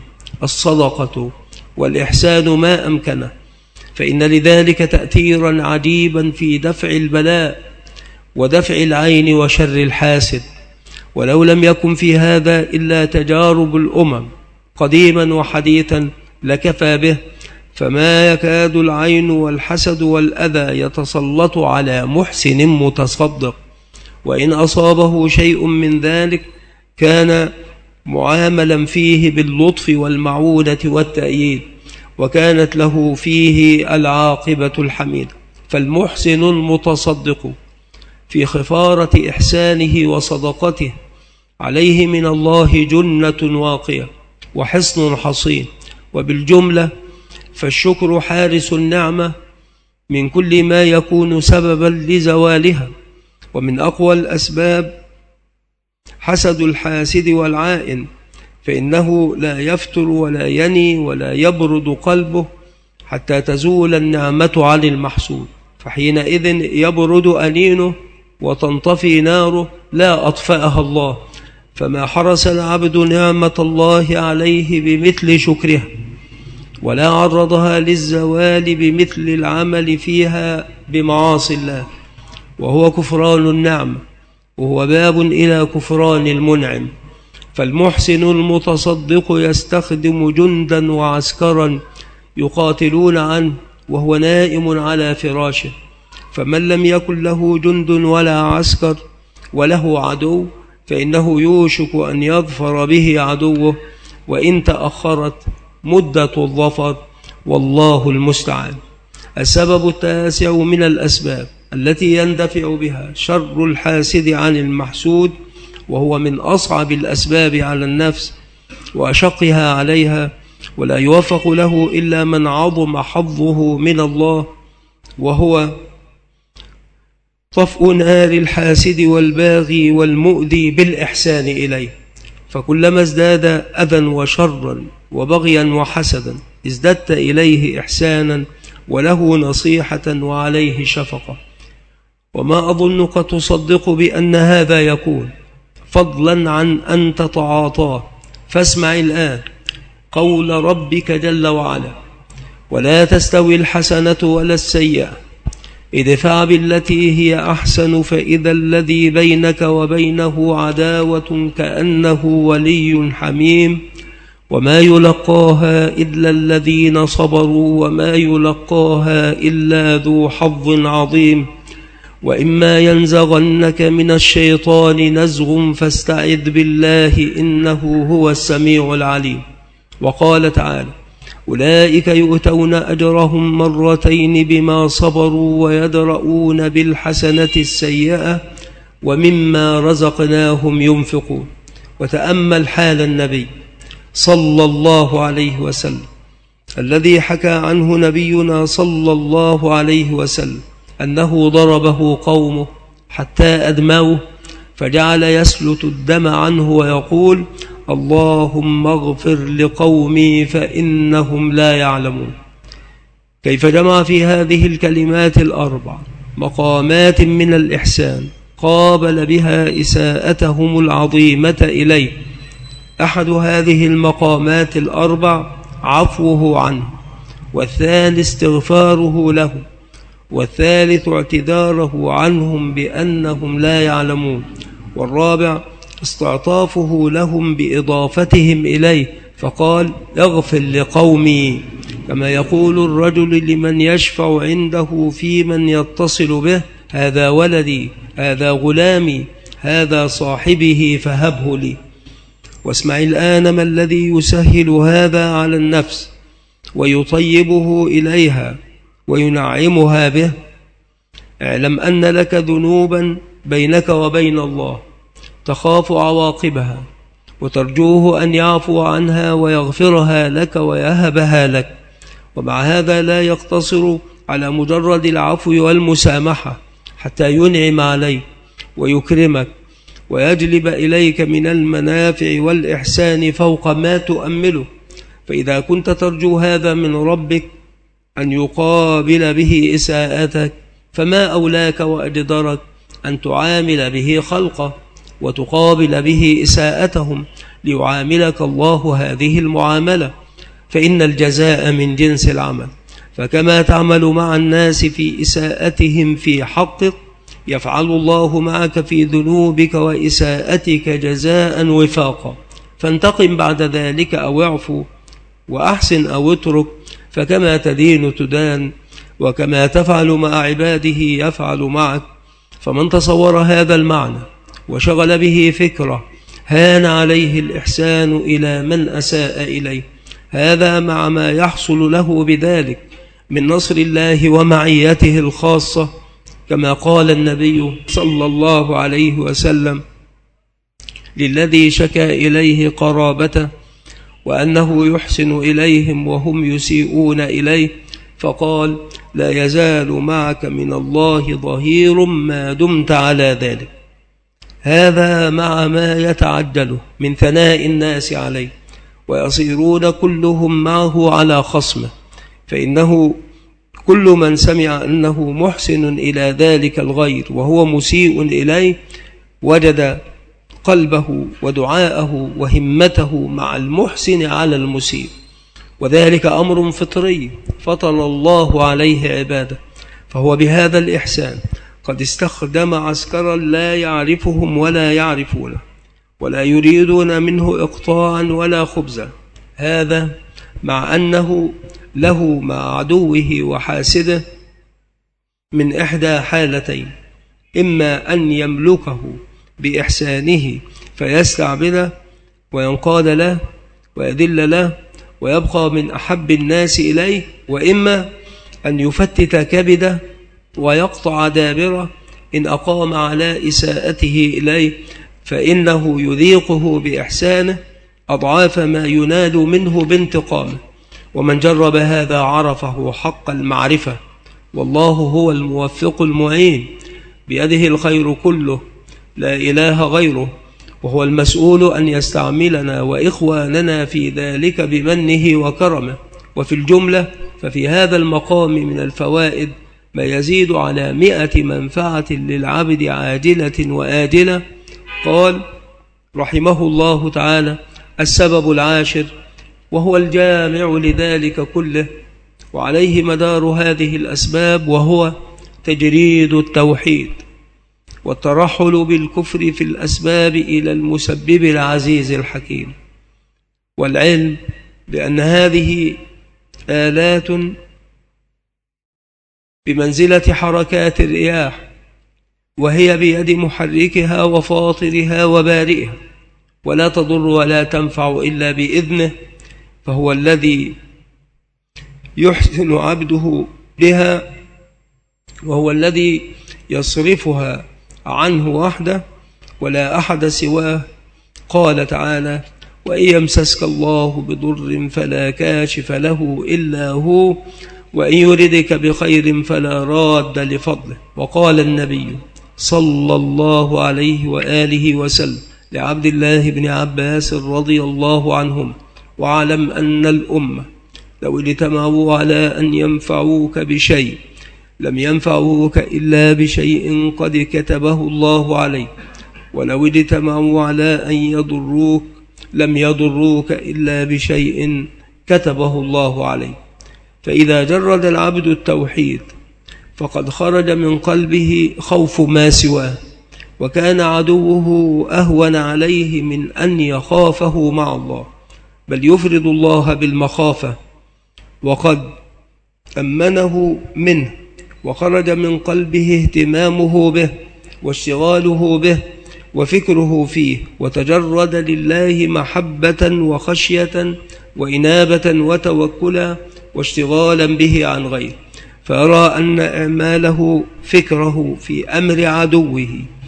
الصدقة والإحسان ما أمكنه، فإن لذلك تأثيرا عجيبا في دفع البلاء ودفع العين وشر الحاسد. ولو لم يكن في هذا إلا تجارب الأمم قديما وحديثا لكفى به، فما يكاد العين والحسد والأذى يتسلط على محسن متصدق، وإن أصابه شيء من ذلك كان معاملا فيه باللطف والمعونة والتأييد، وكانت له فيه العاقبة الحميدة. فالمحسن المتصدق في خفارة إحسانه وصدقته عليه من الله جنة واقية وحصن حصين. وبالجملة فالشكر حارس النعمة من كل ما يكون سببا لزوالها. ومن أقوى الأسباب حسد الحاسد والعائن، فإنه لا يفتر ولا يني ولا يبرد قلبه حتى تزول النعمة عن المحسود، فحينئذ يبرد أنينه وتنطفي ناره لا أطفأها الله، فما حرس العبد نعمة الله عليه بمثل شكرها، ولا عرضها للزوال بمثل العمل فيها بمعاصي الله، وهو كفران النعمة، وهو باب إلى كفران المنعم. فالمحسن المتصدق يستخدم جندا وعسكرا يقاتلون عنه وهو نائم على فراشه، فمن لم يكن له جند ولا عسكر وله عدو فإنه يوشك أن يظفر به عدوه وإن تأخرت مدة الظفر، والله المستعان. السبب التاسع من الأسباب التي يندفع بها شر الحاسد عن المحسود، وهو من أصعب الأسباب على النفس وأشقها عليها، ولا يوفق له إلا من عظم حظه من الله، وهو طفء نار الحاسد والباغي والمؤذي بالإحسان إليه. فكلما ازداد أذى وشرا وبغيا وحسدا ازددت إليه إحسانا وله نصيحة وعليه شفقة. وما أظنك تصدق بأن هذا يكون فضلا عن أن تتعاطاه. فاسمع الآن قول ربك جل وعلا: ولا تستوي الحسنة ولا السيئة ادفع بالتي هي أحسن فإذا الذي بينك وبينه عداوة كأنه ولي حميم وما يلقاها إلا الذين صبروا وما يلقاها إلا ذو حظ عظيم وإما ينزغنك من الشيطان نزغ فاستعذ بالله إنه هو السميع العليم. وقال تعالى: أولئك يؤتون أجرهم مرتين بما صبروا ويدرؤون بالحسنة السيئة ومما رزقناهم ينفقون. وتأمل حال النبي صلى الله عليه وسلم الذي حكى عنه نبينا صلى الله عليه وسلم أنه ضربه قومه حتى أدموه فجعل يسلت الدم عنه ويقول: اللهم اغفر لقومي فإنهم لا يعلمون. كيف جمع في هذه الكلمات الأربع مقامات من الإحسان قابل بها إساءتهم العظيمة إليه. أحد هذه المقامات الأربع عفوه عنه، والثاني استغفاره له، والثالث اعتذاره عنهم بأنهم لا يعلمون، والرابع استعطافه لهم بإضافتهم إليه فقال: اغفر لقومي، كما يقول الرجل لمن يشفع عنده في من يتصل به: هذا ولدي، هذا غلامي، هذا صاحبه فهبه لي. واسمع الآن ما الذي يسهل هذا على النفس ويطيبه إليها وينعمها به. اعلم أن لك ذنوبا بينك وبين الله تخاف عواقبها وترجوه أن يعفو عنها ويغفرها لك ويهبها لك، ومع هذا لا يقتصر على مجرد العفو والمسامحة حتى ينعم عليك ويكرمك ويجلب إليك من المنافع والإحسان فوق ما تؤمله. فإذا كنت ترجو هذا من ربك أن يقابل به إساءتك، فما أولاك وأجدرك أن تعامل به خلقه وتقابل به إساءتهم ليعاملك الله هذه المعاملة، فإن الجزاء من جنس العمل. فكما تعمل مع الناس في إساءتهم في حقك يفعل الله معك في ذنوبك وإساءتك جزاء وفاقا. فانتقم بعد ذلك أو اعفو وأحسن أو اترك، فكما تدين تدان، وكما تفعل مع عباده يفعل معك. فمن تصور هذا المعنى وشغل به فكرة هان عليه الإحسان إلى من أساء إليه، هذا مع ما يحصل له بذلك من نصر الله ومعيته الخاصة، كما قال النبي صلى الله عليه وسلم للذي شكى إليه قرابته وأنه يحسن إليهم وهم يسيئون إليه، فقال: لا يزال معك من الله ظهير ما دمت على ذلك. هذا مع ما يتعجله من ثناء الناس عليه ويصيرون كلهم معه على خصمه، فإنه كل من سمع أنه محسن إلى ذلك الغير وهو مسيء إليه وجد قلبه ودعاءه وهمته مع المحسن على المسيء، وذلك أمر فطري فطر الله عليه عباده، فهو بهذا الإحسان قد استخدم عسكرا لا يعرفهم ولا يعرفونه ولا يريدون منه إقطاعا ولا خبزا، هذا مع أنه له مع عدوه وحاسده من إحدى حالتين: إما أن يملكه بإحسانه فيستعبده وينقاد له ويذل له ويبقى من أحب الناس إليه، وإما أن يفتت كبده ويقطع دابره إن أقام على إساءته إليه، فإنه يذيقه بإحسانه أضعاف ما ينال منه بانتقامه. ومن جرب هذا عرفه حق المعرفة، والله هو الموفق المعين، بيده الخير كله لا إله غيره، وهو المسؤول أن يستعملنا وإخواننا في ذلك بمنه وكرمه. وفي الجملة ففي هذا المقام من الفوائد ما يزيد على مئة منفعة للعبد عاجلة وآجلة. قال رحمه الله تعالى: السبب العاشر وهو الجامع لذلك كله وعليه مدار هذه الأسباب، وهو تجريد التوحيد والترحل بالكفر في الأسباب إلى المسبب العزيز الحكيم، والعلم بأن هذه آلات بمنزلة حركات الرياح، وهي بيد محركها وفاطرها وبارئها، ولا تضر ولا تنفع إلا بإذنه، فهو الذي يحسن عبده بها، وهو الذي يصرفها عنه وحده ولا أحد سواه. قال تعالى: وإن يمسسك الله بضر فلا كاشف له إلا هو وإن يردك بخير فلا راد لفضله. وقال النبي صلى الله عليه وآله وسلم لعبد الله بن عباس رضي الله عنهم: واعلم أن الأمة لو اجتمعوا على أن ينفعوك بشيء لم ينفعوك إلا بشيء قد كتبه الله عليك، ولو اجتمعوا على أن يضروك لم يضروك إلا بشيء كتبه الله عليك. فإذا جرد العبد التوحيد فقد خرج من قلبه خوف ما سواه، وكان عدوه أهون عليه من أن يخافه مع الله، بل يفرد الله بالمخافة، وقد أمنه منه وخرج من قلبه اهتمامه به واشتغاله به وفكره فيه، وتجرد لله محبة وخشية وإنابة وتوكلا واشتغالا به عن غيره، فأرى أن إعماله فكره في أمر عدوه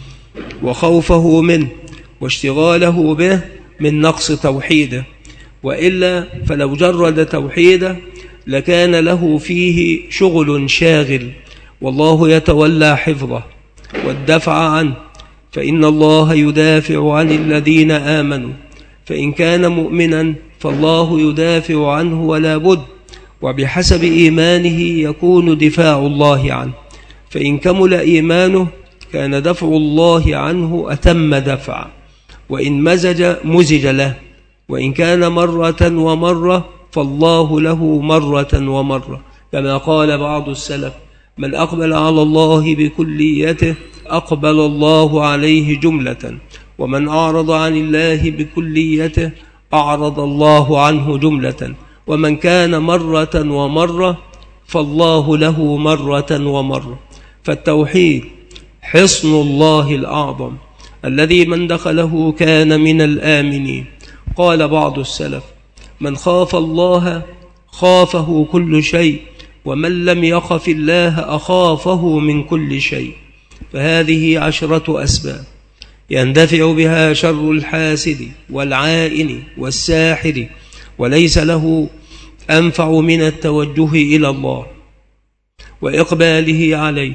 وخوفه منه واشتغاله به من نقص توحيده، وإلا فلو جرد توحيده لكان له فيه شغل شاغل، والله يتولى حفظه والدفع عنه، فإن الله يدافع عن الذين آمنوا، فإن كان مؤمنا فالله يدافع عنه ولا بد، وبحسب إيمانه يكون دفاع الله عنه، فإن كمل إيمانه كان دفع الله عنه أتم دفع، وإن مزج مزج له، وإن كان مرة ومرة فالله له مرة ومرة، كما قال بعض السلف: من أقبل على الله بكليته أقبل الله عليه جملة، ومن أعرض عن الله بكليته أعرض الله عنه جملة، ومن كان مرة ومرة فالله له مرة ومرة. فالتوحيد حصن الله الأعظم الذي من دخله كان من الآمنين. قال بعض السلف: من خاف الله خافه كل شيء، ومن لم يخف الله أخافه من كل شيء. فهذه عشرة أسباب يندفع بها شر الحاسد والعائن والساحر، وليس له أنفع من التوجه إلى الله وإقباله عليه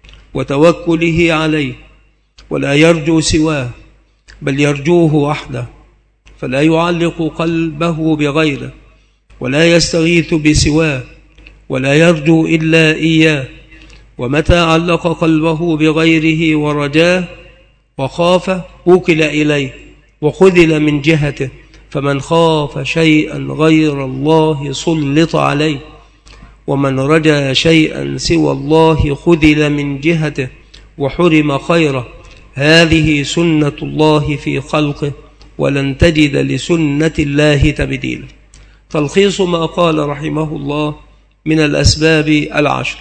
وتوكله عليه، ولا يرجو سواه بل يرجوه وحده، فلا يعلق قلبه بغيره ولا يستغيث بسواه ولا يرجو إلا إياه. ومتى علق قلبه بغيره ورجاه وخاف وكل إليه وخذل من جهته، فمن خاف شيئا غير الله سلط عليه، ومن رجا شيئا سوى الله خذل من جهته وحرم خيره. هذه سنة الله في خلقه، ولن تجد لسنة الله تبديلا. تلخيص ما قال رحمه الله من الأسباب العشر: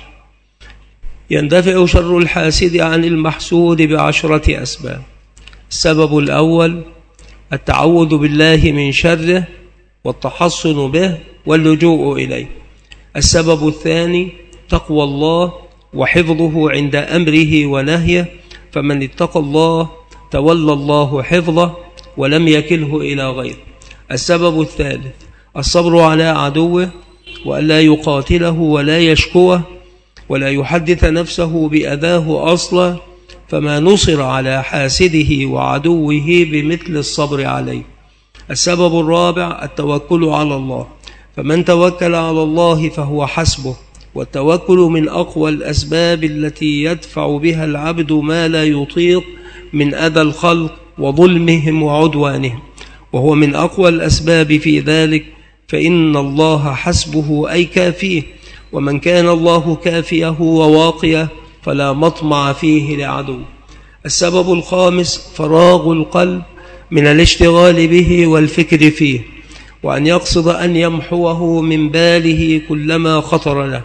يندفع شر الحاسد عن المحسود بعشرة أسباب. السبب الأول التعوذ بالله من شره والتحصن به واللجوء إليه. السبب الثاني تقوى الله وحفظه عند أمره ونهيه، فمن اتقى الله تولى الله حفظه ولم يكله إلى غيره. السبب الثالث الصبر على عدوه، وألا يقاتله ولا يشكوه ولا يحدث نفسه بأذاه أصلا، فما نصر على حاسده وعدوه بمثل الصبر عليه. السبب الرابع التوكل على الله، فمن توكل على الله فهو حسبه، والتوكل من أقوى الأسباب التي يدفع بها العبد ما لا يطيق من أذى الخلق وظلمهم وعدوانهم، وهو من أقوى الأسباب في ذلك، فإن الله حسبه أي كافيه، ومن كان الله كافيه وواقيه فلا مطمع فيه لعدو. السبب الخامس فراغ القلب من الاشتغال به والفكر فيه، وأن يقصد أن يمحوه من باله كلما خطر له،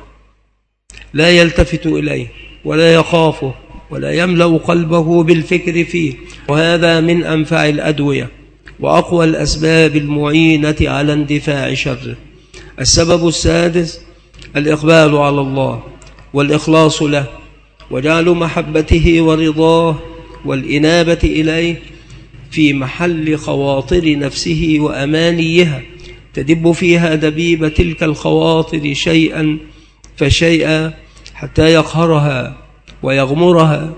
لا يلتفت إليه ولا يخافه ولا يملأ قلبه بالفكر فيه، وهذا من أنفع الأدوية وأقوى الأسباب المعينة على اندفاع شره. السبب السادس الإقبال على الله والإخلاص له، وجعل محبته ورضاه والإنابة إليه في محل خواطر نفسه وأمانيها، تدب فيها دبيب تلك الخواطر شيئا فشيئا حتى يقهرها ويغمرها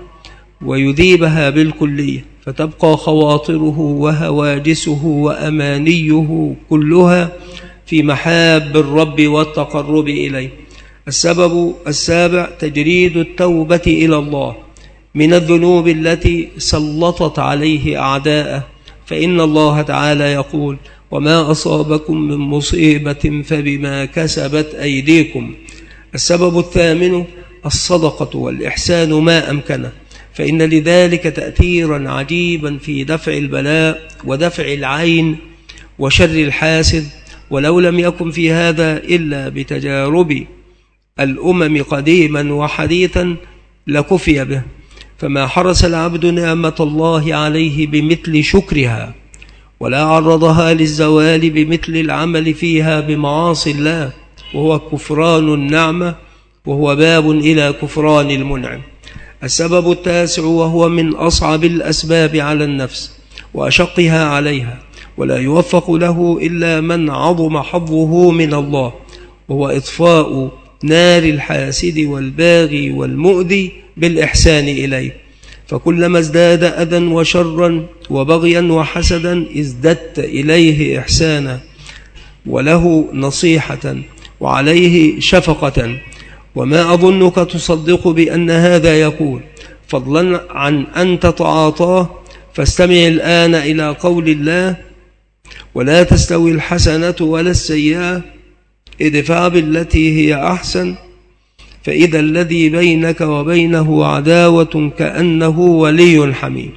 ويذيبها بالكلية، فتبقى خواطره وهواجسه وأمانيه كلها في محاب الرب والتقرب إليه. السبب السابع تجريد التوبة إلى الله من الذنوب التي سلطت عليه أعداءه، فإن الله تعالى يقول: وما أصابكم من مصيبة فبما كسبت أيديكم. السبب الثامن الصدقة والإحسان ما أمكنه، فإن لذلك تأثيرا عجيبا في دفع البلاء ودفع العين وشر الحاسد، ولو لم يكن في هذا إلا بتجارب الأمم قديما وحديثا لكفي به، فما حرس العبد نعمة الله عليه بمثل شكرها، ولا عرضها للزوال بمثل العمل فيها بمعاصي الله، وهو كفران النعمة، وهو باب إلى كفران المنعم. السبب التاسع وهو من أصعب الأسباب على النفس وأشقها عليها، ولا يوفق له إلا من عظم حظه من الله، وهو إطفاء نار الحاسد والباغي والمؤذي بالإحسان إليه، فكلما ازداد أذى وشرا وبغيا وحسدا ازددت إليه إحسانا وله نصيحة وعليه شفقة. وما أظنك تصدق بأن هذا يكون، فضلا عن أن تتعاطاه. فاستمع الآن إلى قول الله: ولا تستوي الحسنة ولا السيئة ادفع بالتي هي أحسن فإذا الذي بينك وبينه عداوة كأنه ولي حميم.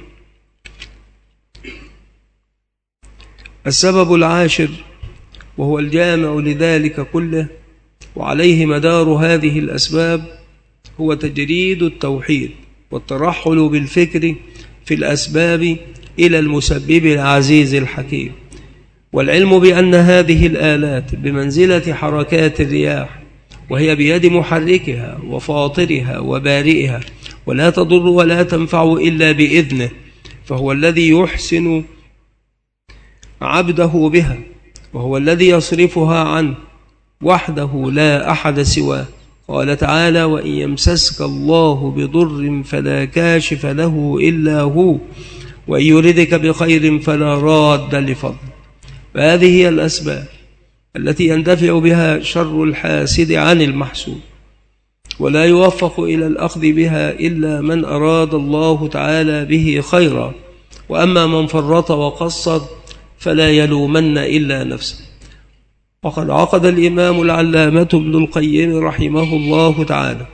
السبب العاشر وهو الجامع لذلك كله وعليه مدار هذه الأسباب هو تجريد التوحيد والترحل بالفكر في الأسباب إلى المسبب العزيز الحكيم، والعلم بأن هذه الآلات بمنزلة حركات الرياح، وهي بيد محركها وفاطرها وبارئها، ولا تضر ولا تنفع إلا بإذنه، فهو الذي يحسن عبده بها، وهو الذي يصرفها عنه وحده لا أحد سواه. قال تعالى: وإن يمسسك الله بضر فلا كاشف له إلا هو وإن يردك بخير فلا راد لفضله. فهذه هي الأسباب التي يندفع بها شر الحاسد عن المحسود. ولا يوفق إلى الأخذ بها إلا من أراد الله تعالى به خيرا، وأما من فرط وقصر فلا يلومن إلا نفسه. وقد عقد الإمام العلامة ابن القيم رحمه الله تعالى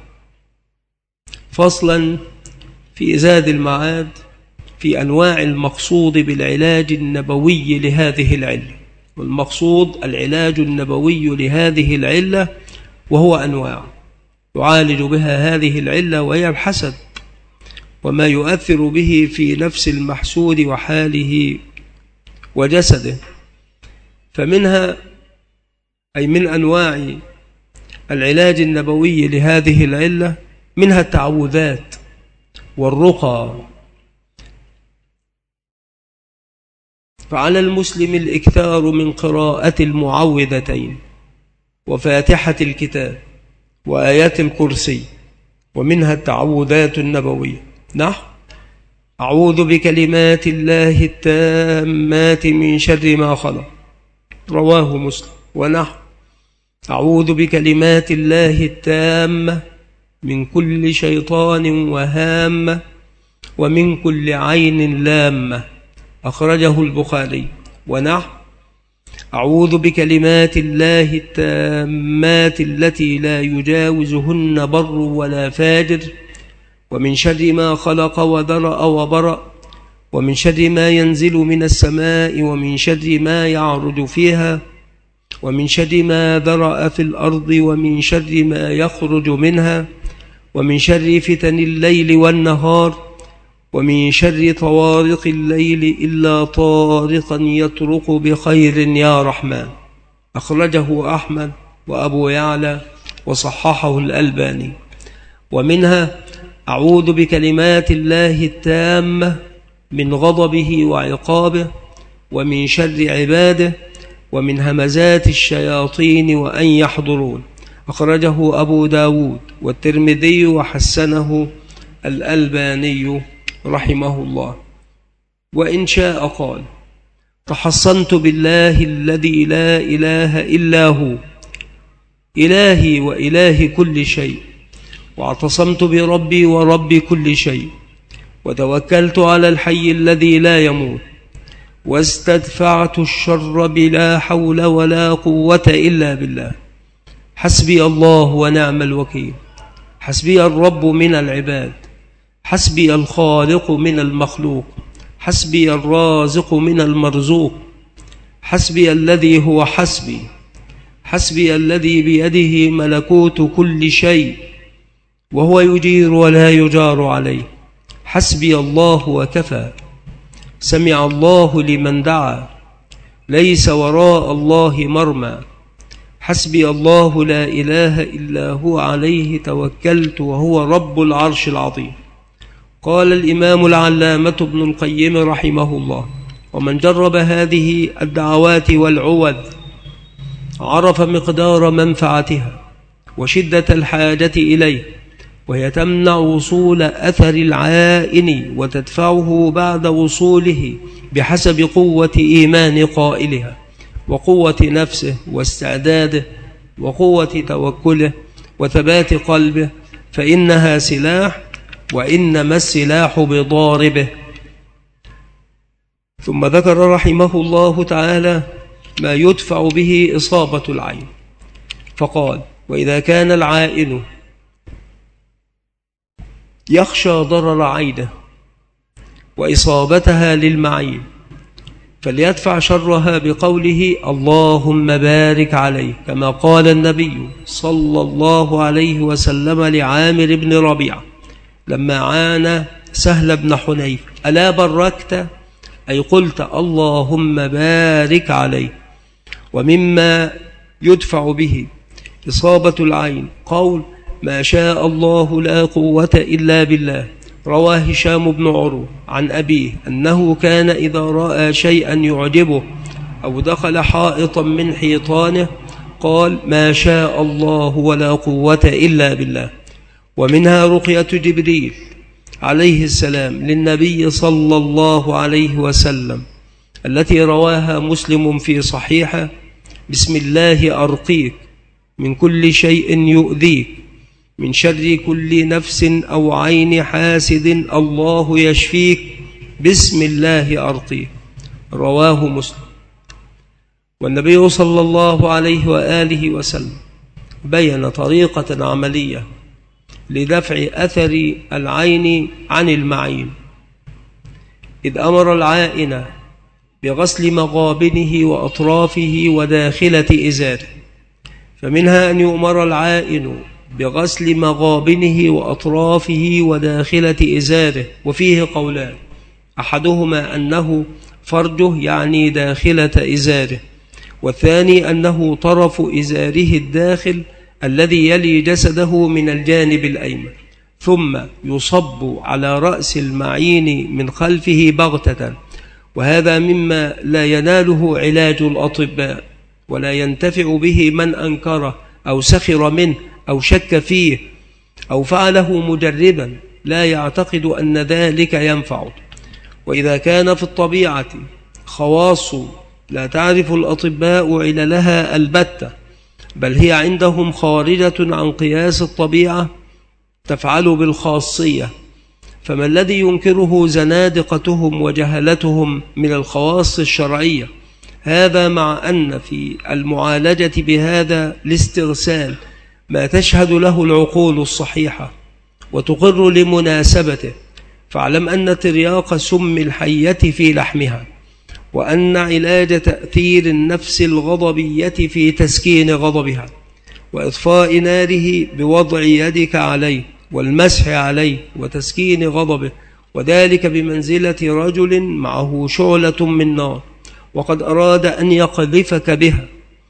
فصلا في زاد المعاد في أنواع المقصود بالعلاج النبوي لهذه العلة. والمقصود العلاج النبوي لهذه العلة، وهو أنواع يعالج بها هذه العلة، وهي الحسد وما يؤثر به في نفس المحسود وحاله وجسده. فمنها أي من أنواع العلاج النبوي لهذه العلة منها التعوذات والرقى. فعلى المسلم الإكثار من قراءة المعوذتين وفاتحة الكتاب وآيات الكرسي، ومنها التعوذات النبوية. نحو أعوذ بكلمات الله التامات من شر ما خلق، رواه مسلم. ونحو أعوذ بكلمات الله التامة من كل شيطان وهامة ومن كل عين لامة، أخرجه البخاري. ونحو أعوذ بكلمات الله التامات التي لا يجاوزهن بر ولا فاجر، ومن شر ما خلق وذرأ وبرأ، ومن شر ما ينزل من السماء، ومن شر ما يعرج فيها، ومن شر ما ذرأ في الأرض، ومن شر ما يخرج منها، ومن شر فتن الليل والنهار، ومن شر طوارق الليل إلا طارقا يطرق بخير يا رحمن، أخرجه أحمد وأبو يعلى وصححه الألباني. ومنها أعوذ بكلمات الله التامة من غضبه وعقابه، ومن شر عباده، ومن همزات الشياطين وأن يحضرون، أخرجه أبو داود والترمذي وحسنه الألباني رحمه الله. وإن شاء قال تحصنت بالله الذي لا إله إلا هو إلهي وإله كل شيء، واعتصمت بربي ورب كل شيء، وتوكلت على الحي الذي لا يموت، واستدفعت الشر بلا حول ولا قوة إلا بالله، حسبي الله ونعم الوكيل، حسبي الرب من العباد، حسبي الخالق من المخلوق، حسبي الرازق من المرزوق، حسبي الذي هو حسبي، حسبي الذي بيده ملكوت كل شيء وهو يجير ولا يجار عليه، حسبي الله وكفى، سمع الله لمن دعا، ليس وراء الله مرمى، حسبي الله لا إله إلا هو عليه توكلت وهو رب العرش العظيم. قال الإمام العلامة ابن القيم رحمه الله: ومن جرب هذه الدعوات والعوذ عرف مقدار منفعتها وشدة الحاجة إليه، وهي تمنع وصول أثر العائن وتدفعه بعد وصوله بحسب قوة إيمان قائلها وقوة نفسه واستعداده وقوة توكله وثبات قلبه، فإنها سلاح، وإنما السلاح بضاربه. ثم ذكر رحمه الله تعالى ما يدفع به إصابة العين، فقال: وإذا كان العائن يخشى ضرر عينه وإصابتها للمعين فليدفع شرها بقوله: اللهم بارك عليه، كما قال النبي صلى الله عليه وسلم لعامر بن ربيعة لما عانى سهل بن حنيف: ألا بركت؟ أي قلت اللهم بارك عليه. ومما يدفع به إصابة العين قول: ما شاء الله لا قوة إلا بالله. رواه هشام بن عروة عن أبيه أنه كان إذا رأى شيئا يعجبه أو دخل حائطا من حيطانه قال: ما شاء الله ولا قوة إلا بالله. ومنها رقية جبريل عليه السلام للنبي صلى الله عليه وسلم التي رواها مسلم في صحيحه: بسم الله أرقيك من كل شيء يؤذيك، من شر كل نفس أو عين حاسد الله يشفيك بسم الله أرقيك. رواه مسلم. والنبي صلى الله عليه وآله وسلم بين طريقة عملية لدفع أثر العين عن المعين، إذ أمر العائن بغسل مغابنه وأطرافه وداخلة إزاره. فمنها أن يؤمر العائن بغسل مغابنه وأطرافه وداخلة إزاره، وفيه قولان، أحدهما أنه فرجه يعني داخلة إزاره، والثاني أنه طرف إزاره الداخل الذي يلي جسده من الجانب الأيمن، ثم يصب على رأس المعين من خلفه بغتة. وهذا مما لا يناله علاج الأطباء ولا ينتفع به من أنكره أو سخر منه أو شك فيه أو فعله مجربا لا يعتقد أن ذلك ينفع. وإذا كان في الطبيعة خواص لا تعرف الأطباء عللها البتة، بل هي عندهم خارجة عن قياس الطبيعة تفعل بالخاصية، فما الذي ينكره زنادقتهم وجهلتهم من الخواص الشرعية؟ هذا مع أن في المعالجة بهذا الاسترسال ما تشهد له العقول الصحيحة وتقر لمناسبته. فاعلم أن ترياق سم الحية في لحمها، وأن علاج تأثير النفس الغضبية في تسكين غضبها وإطفاء ناره بوضع يدك عليه والمسح عليه وتسكين غضبه، وذلك بمنزلة رجل معه شعلة من نار وقد أراد أن يقذفك بها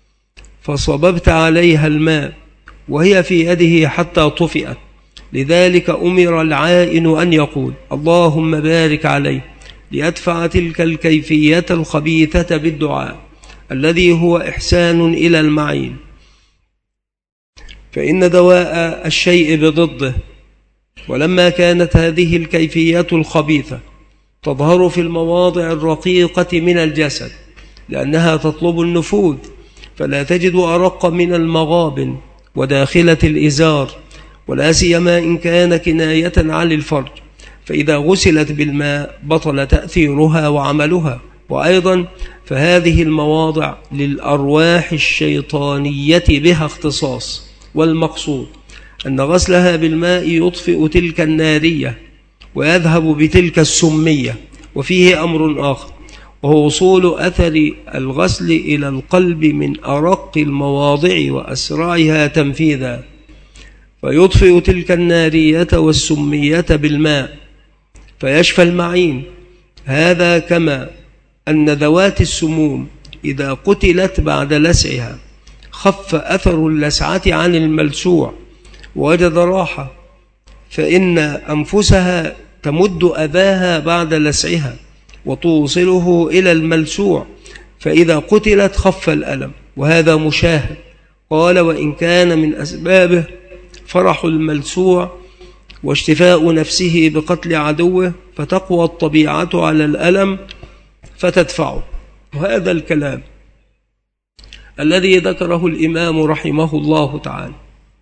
فصببت عليها الماء وهي في يده حتى طفئت. لذلك أمر العائن أن يقول اللهم بارك عليه، ليدفع تلك الكيفية الخبيثة بالدعاء الذي هو إحسان إلى المعين. فإن دواء الشيء بضده. ولما كانت هذه الكيفية الخبيثة تظهر في المواضع الرقيقة من الجسد لأنها تطلب النفوذ، فلا تجد أرق من المغابن وداخلة الإزار، ولا سيما إن كان كناية عن الفرج، فإذا غسلت بالماء بطل تأثيرها وعملها. وأيضا فهذه المواضع للأرواح الشيطانية بها اختصاص، والمقصود أن غسلها بالماء يطفئ تلك النارية ويذهب بتلك السمية. وفيه أمر آخر، وهو وصول أثر الغسل إلى القلب من أرق المواضع وأسرعها تنفيذا، فيطفئ تلك النارية والسمية بالماء فيشفى المعين. هذا كما أن ذوات السموم إذا قتلت بعد لسعها خف أثر اللسعة عن الملسوع ووجد راحة، فإن أنفسها تمد أذاها بعد لسعها وتوصله إلى الملسوع، فإذا قتلت خف الألم، وهذا مشاهد. قال وإن كان من أسبابه فرح الملسوع واشتفاء نفسه بقتل عدوه، فتقوى الطبيعة على الألم فتدفعه. وهذا الكلام الذي ذكره الإمام رحمه الله تعالى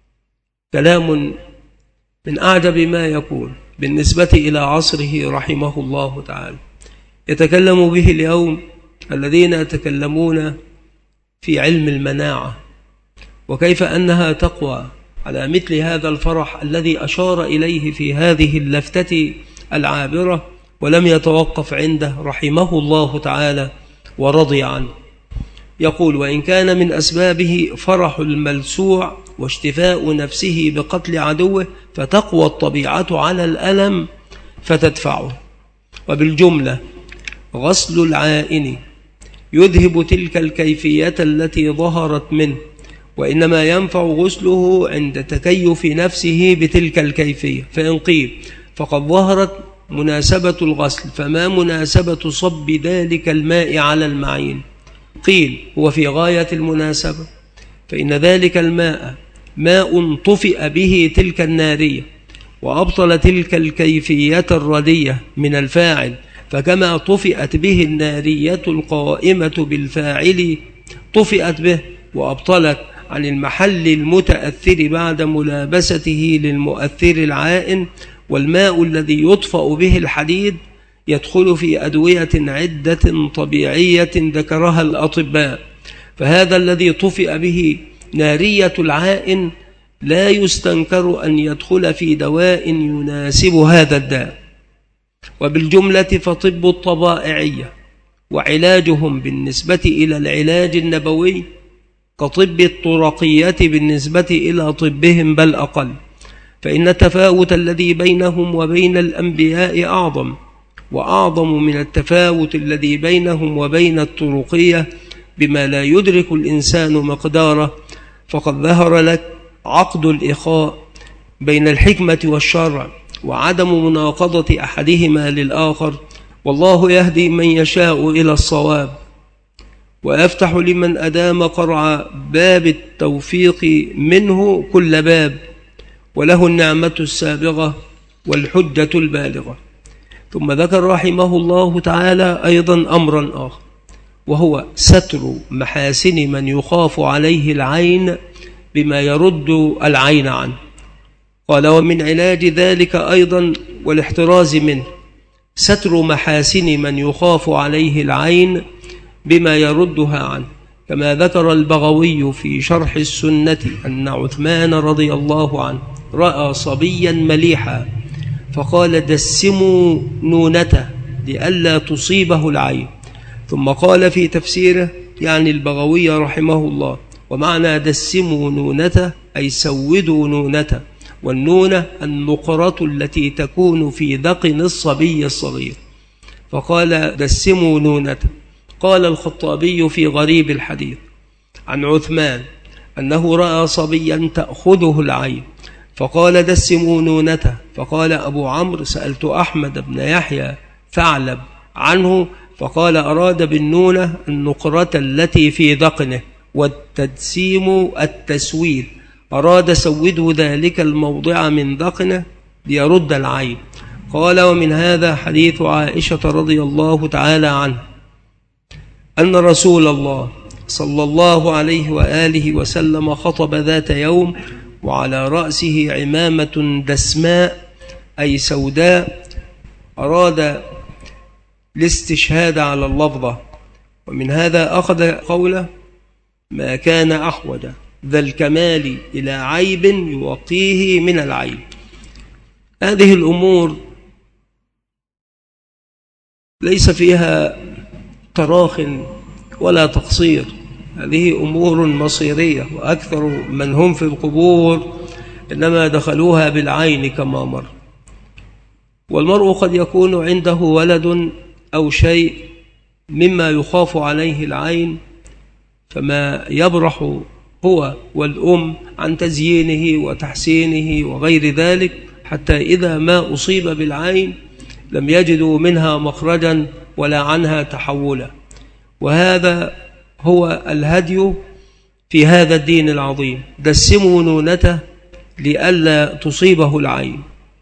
كلام من أعجب ما يكون بالنسبة إلى عصره رحمه الله تعالى. يتكلم به اليوم الذين يتكلمون في علم المناعة، وكيف أنها تقوى على مثل هذا الفرح الذي أشار إليه في هذه اللفتة العابرة، ولم يتوقف عنده رحمه الله تعالى ورضي عنه. يقول وإن كان من أسبابه فرح الملسوع واشتفاء نفسه بقتل عدوه، فتقوى الطبيعة على الألم فتدفعه. وبالجملة غسل العائن يذهب تلك الكيفية التي ظهرت منه، وإنما ينفع غسله عند تكيف نفسه بتلك الكيفية. فإن قيل فقد ظهرت مناسبة الغسل، فما مناسبة صب ذلك الماء على المعين؟ قيل هو في غاية المناسبة، فإن ذلك الماء ماء طفئ به تلك النارية وأبطل تلك الكيفية الردية من الفاعل، فكما طفئت به النارية القائمة بالفاعل طفئت به وأبطلت عن المحل المتأثر بعد ملابسته للمؤثر العائن، والماء الذي يطفأ به الحديد يدخل في أدوية عدة طبيعية ذكرها الأطباء، فهذا الذي طفئ به نارية العائن لا يستنكر أن يدخل في دواء يناسب هذا الداء. وبالجملة فطب الطبائعية وعلاجهم بالنسبة إلى العلاج النبوي كطب الطرقية بالنسبة إلى طبهم بل أقل، فإن التفاوت الذي بينهم وبين الأنبياء أعظم، وأعظم من التفاوت الذي بينهم وبين الطرقية بما لا يدرك الإنسان مقداره. فقد ظهر لك عقد الإخاء بين الحكمة والشرع وعدم مناقضة أحدهما للآخر، والله يهدي من يشاء إلى الصواب ويفتح لمن أدام قرع باب التوفيق منه كل باب، وله النعمة السابغة والحجة البالغة. ثم ذكر رحمه الله تعالى أيضا أمرا آخر، وهو ستر محاسن من يخاف عليه العين بما يرد العين عنه. قال: ومن علاج ذلك أيضا والاحتراز منه ستر محاسن من يخاف عليه العين بما يردها عنه، كما ذكر البغوي في شرح السنة أن عثمان رضي الله عنه رأى صبيا مليحا فقال: دسموا نونته لئلا تصيبه العين. ثم قال في تفسيره يعني البغوي رحمه الله: ومعنى دسموا نونته أي سودوا نونته، والنونة النقرة التي تكون في ذقن الصبي الصغير، فقال: دسموا نونته. قال الخطابي في غريب الحديث عن عثمان أنه رأى صبيا تأخذه العين فقال: دسموا نونته. فقال أبو عمرو: سألت أحمد بن يحيى ثعلب عنه فقال: أراد بالنونة النقرة التي في ذقنه، والتدسيم التسويد، أراد سودوا ذلك الموضع من ذقنه ليرد العين. قال: ومن هذا حديث عائشة رضي الله تعالى عنها أن رسول الله صلى الله عليه وآله وسلم خطب ذات يوم وعلى رأسه عمامة دسماء أي سوداء، أراد الاستشهاد على اللفظة. ومن هذا أخذ قوله: ما كان أحوج ذا الكمال إلى عيب يوقيه من العيب. هذه الأمور ليس فيها تراخ ولا تقصير، هذه أمور مصيرية، وأكثر من هم في القبور إنما دخلوها بالعين كما مر. والمرء قد يكون عنده ولد أو شيء مما يخاف عليه العين، فما يبرح هو والأم عن تزيينه وتحسينه وغير ذلك، حتى إذا ما أصيب بالعين لم يجدوا منها مخرجا ولا عنها تحولا. وهذا هو الهدي في هذا الدين العظيم: دسموا نونته لئلا تصيبه العين.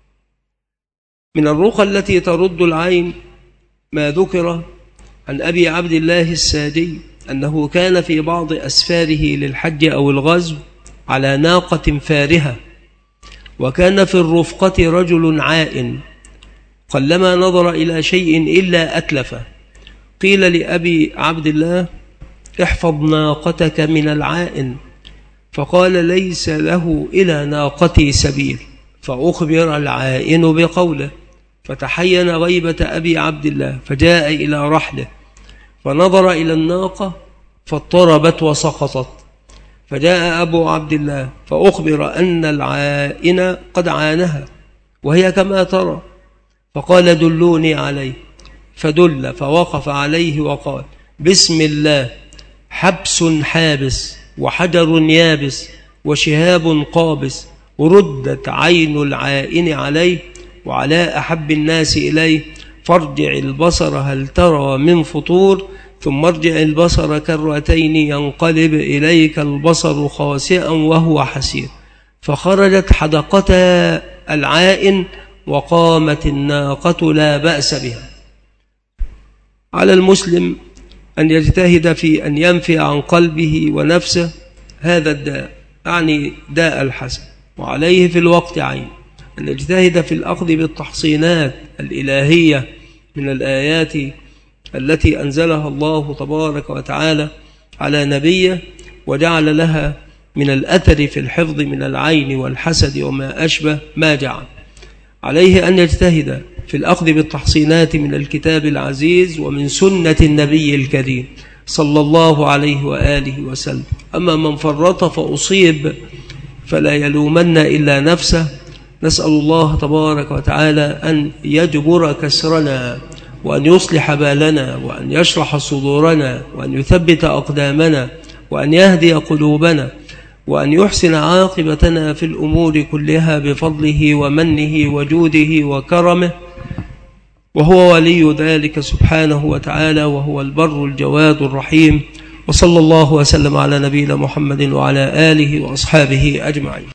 من الرقى التي ترد العين ما ذكر عن أبي عبد الله السادي أنه كان في بعض أسفاره للحج أو الغزو على ناقة فارهة، وكان في الرفقة رجل عائن قلما نظر إلى شيء إلا أتلفه. قيل لأبي عبد الله: احفظ ناقتك من العائن. فقال: ليس له إلى ناقتي سبيل. فأخبر العائن بقوله، فتحين غيبة أبي عبد الله فجاء إلى رحله فنظر إلى الناقة فاضطربت وسقطت، فجاء أبو عبد الله فأخبر أن العائن قد عانها وهي كما ترى، فقال: دلوني عليه. فدل فوقف عليه وقال: بسم الله، حبس حابس وحجر يابس وشهاب قابس، وردت عين العائن عليه وعلى أحب الناس إليه، فارجع البصر هل ترى من فطور، ثم ارجع البصر كرتين ينقلب إليك البصر خاسئا وهو حسير. فخرجت حدقة العائن وقامت الناقة لا بأس بها. على المسلم أن يجتهد في أن ينفي عن قلبه ونفسه هذا الداء، يعني داء الحسد، وعليه في الوقت عين أن نجتهد في الأخذ بالتحصينات الإلهية من الآيات التي أنزلها الله تبارك وتعالى على نبيه وجعل لها من الأثر في الحفظ من العين والحسد وما أشبه ما جعل. عليه أن يجتهد في الأخذ بالتحصينات من الكتاب العزيز ومن سنة النبي الكريم صلى الله عليه وآله وسلم. أما من فرط فأصيب فلا يلومن إلا نفسه. نسأل الله تبارك وتعالى أن يجبر كسرنا، وأن يصلح بالنا، وأن يشرح صدورنا، وأن يثبت أقدامنا، وأن يهدي قلوبنا، وأن يحسن عاقبتنا في الأمور كلها بفضله ومنه وجوده وكرمه، وهو ولي ذلك سبحانه وتعالى، وهو البر الجواد الرحيم. وصلى الله وسلم على نبينا محمد وعلى آله وأصحابه أجمعين.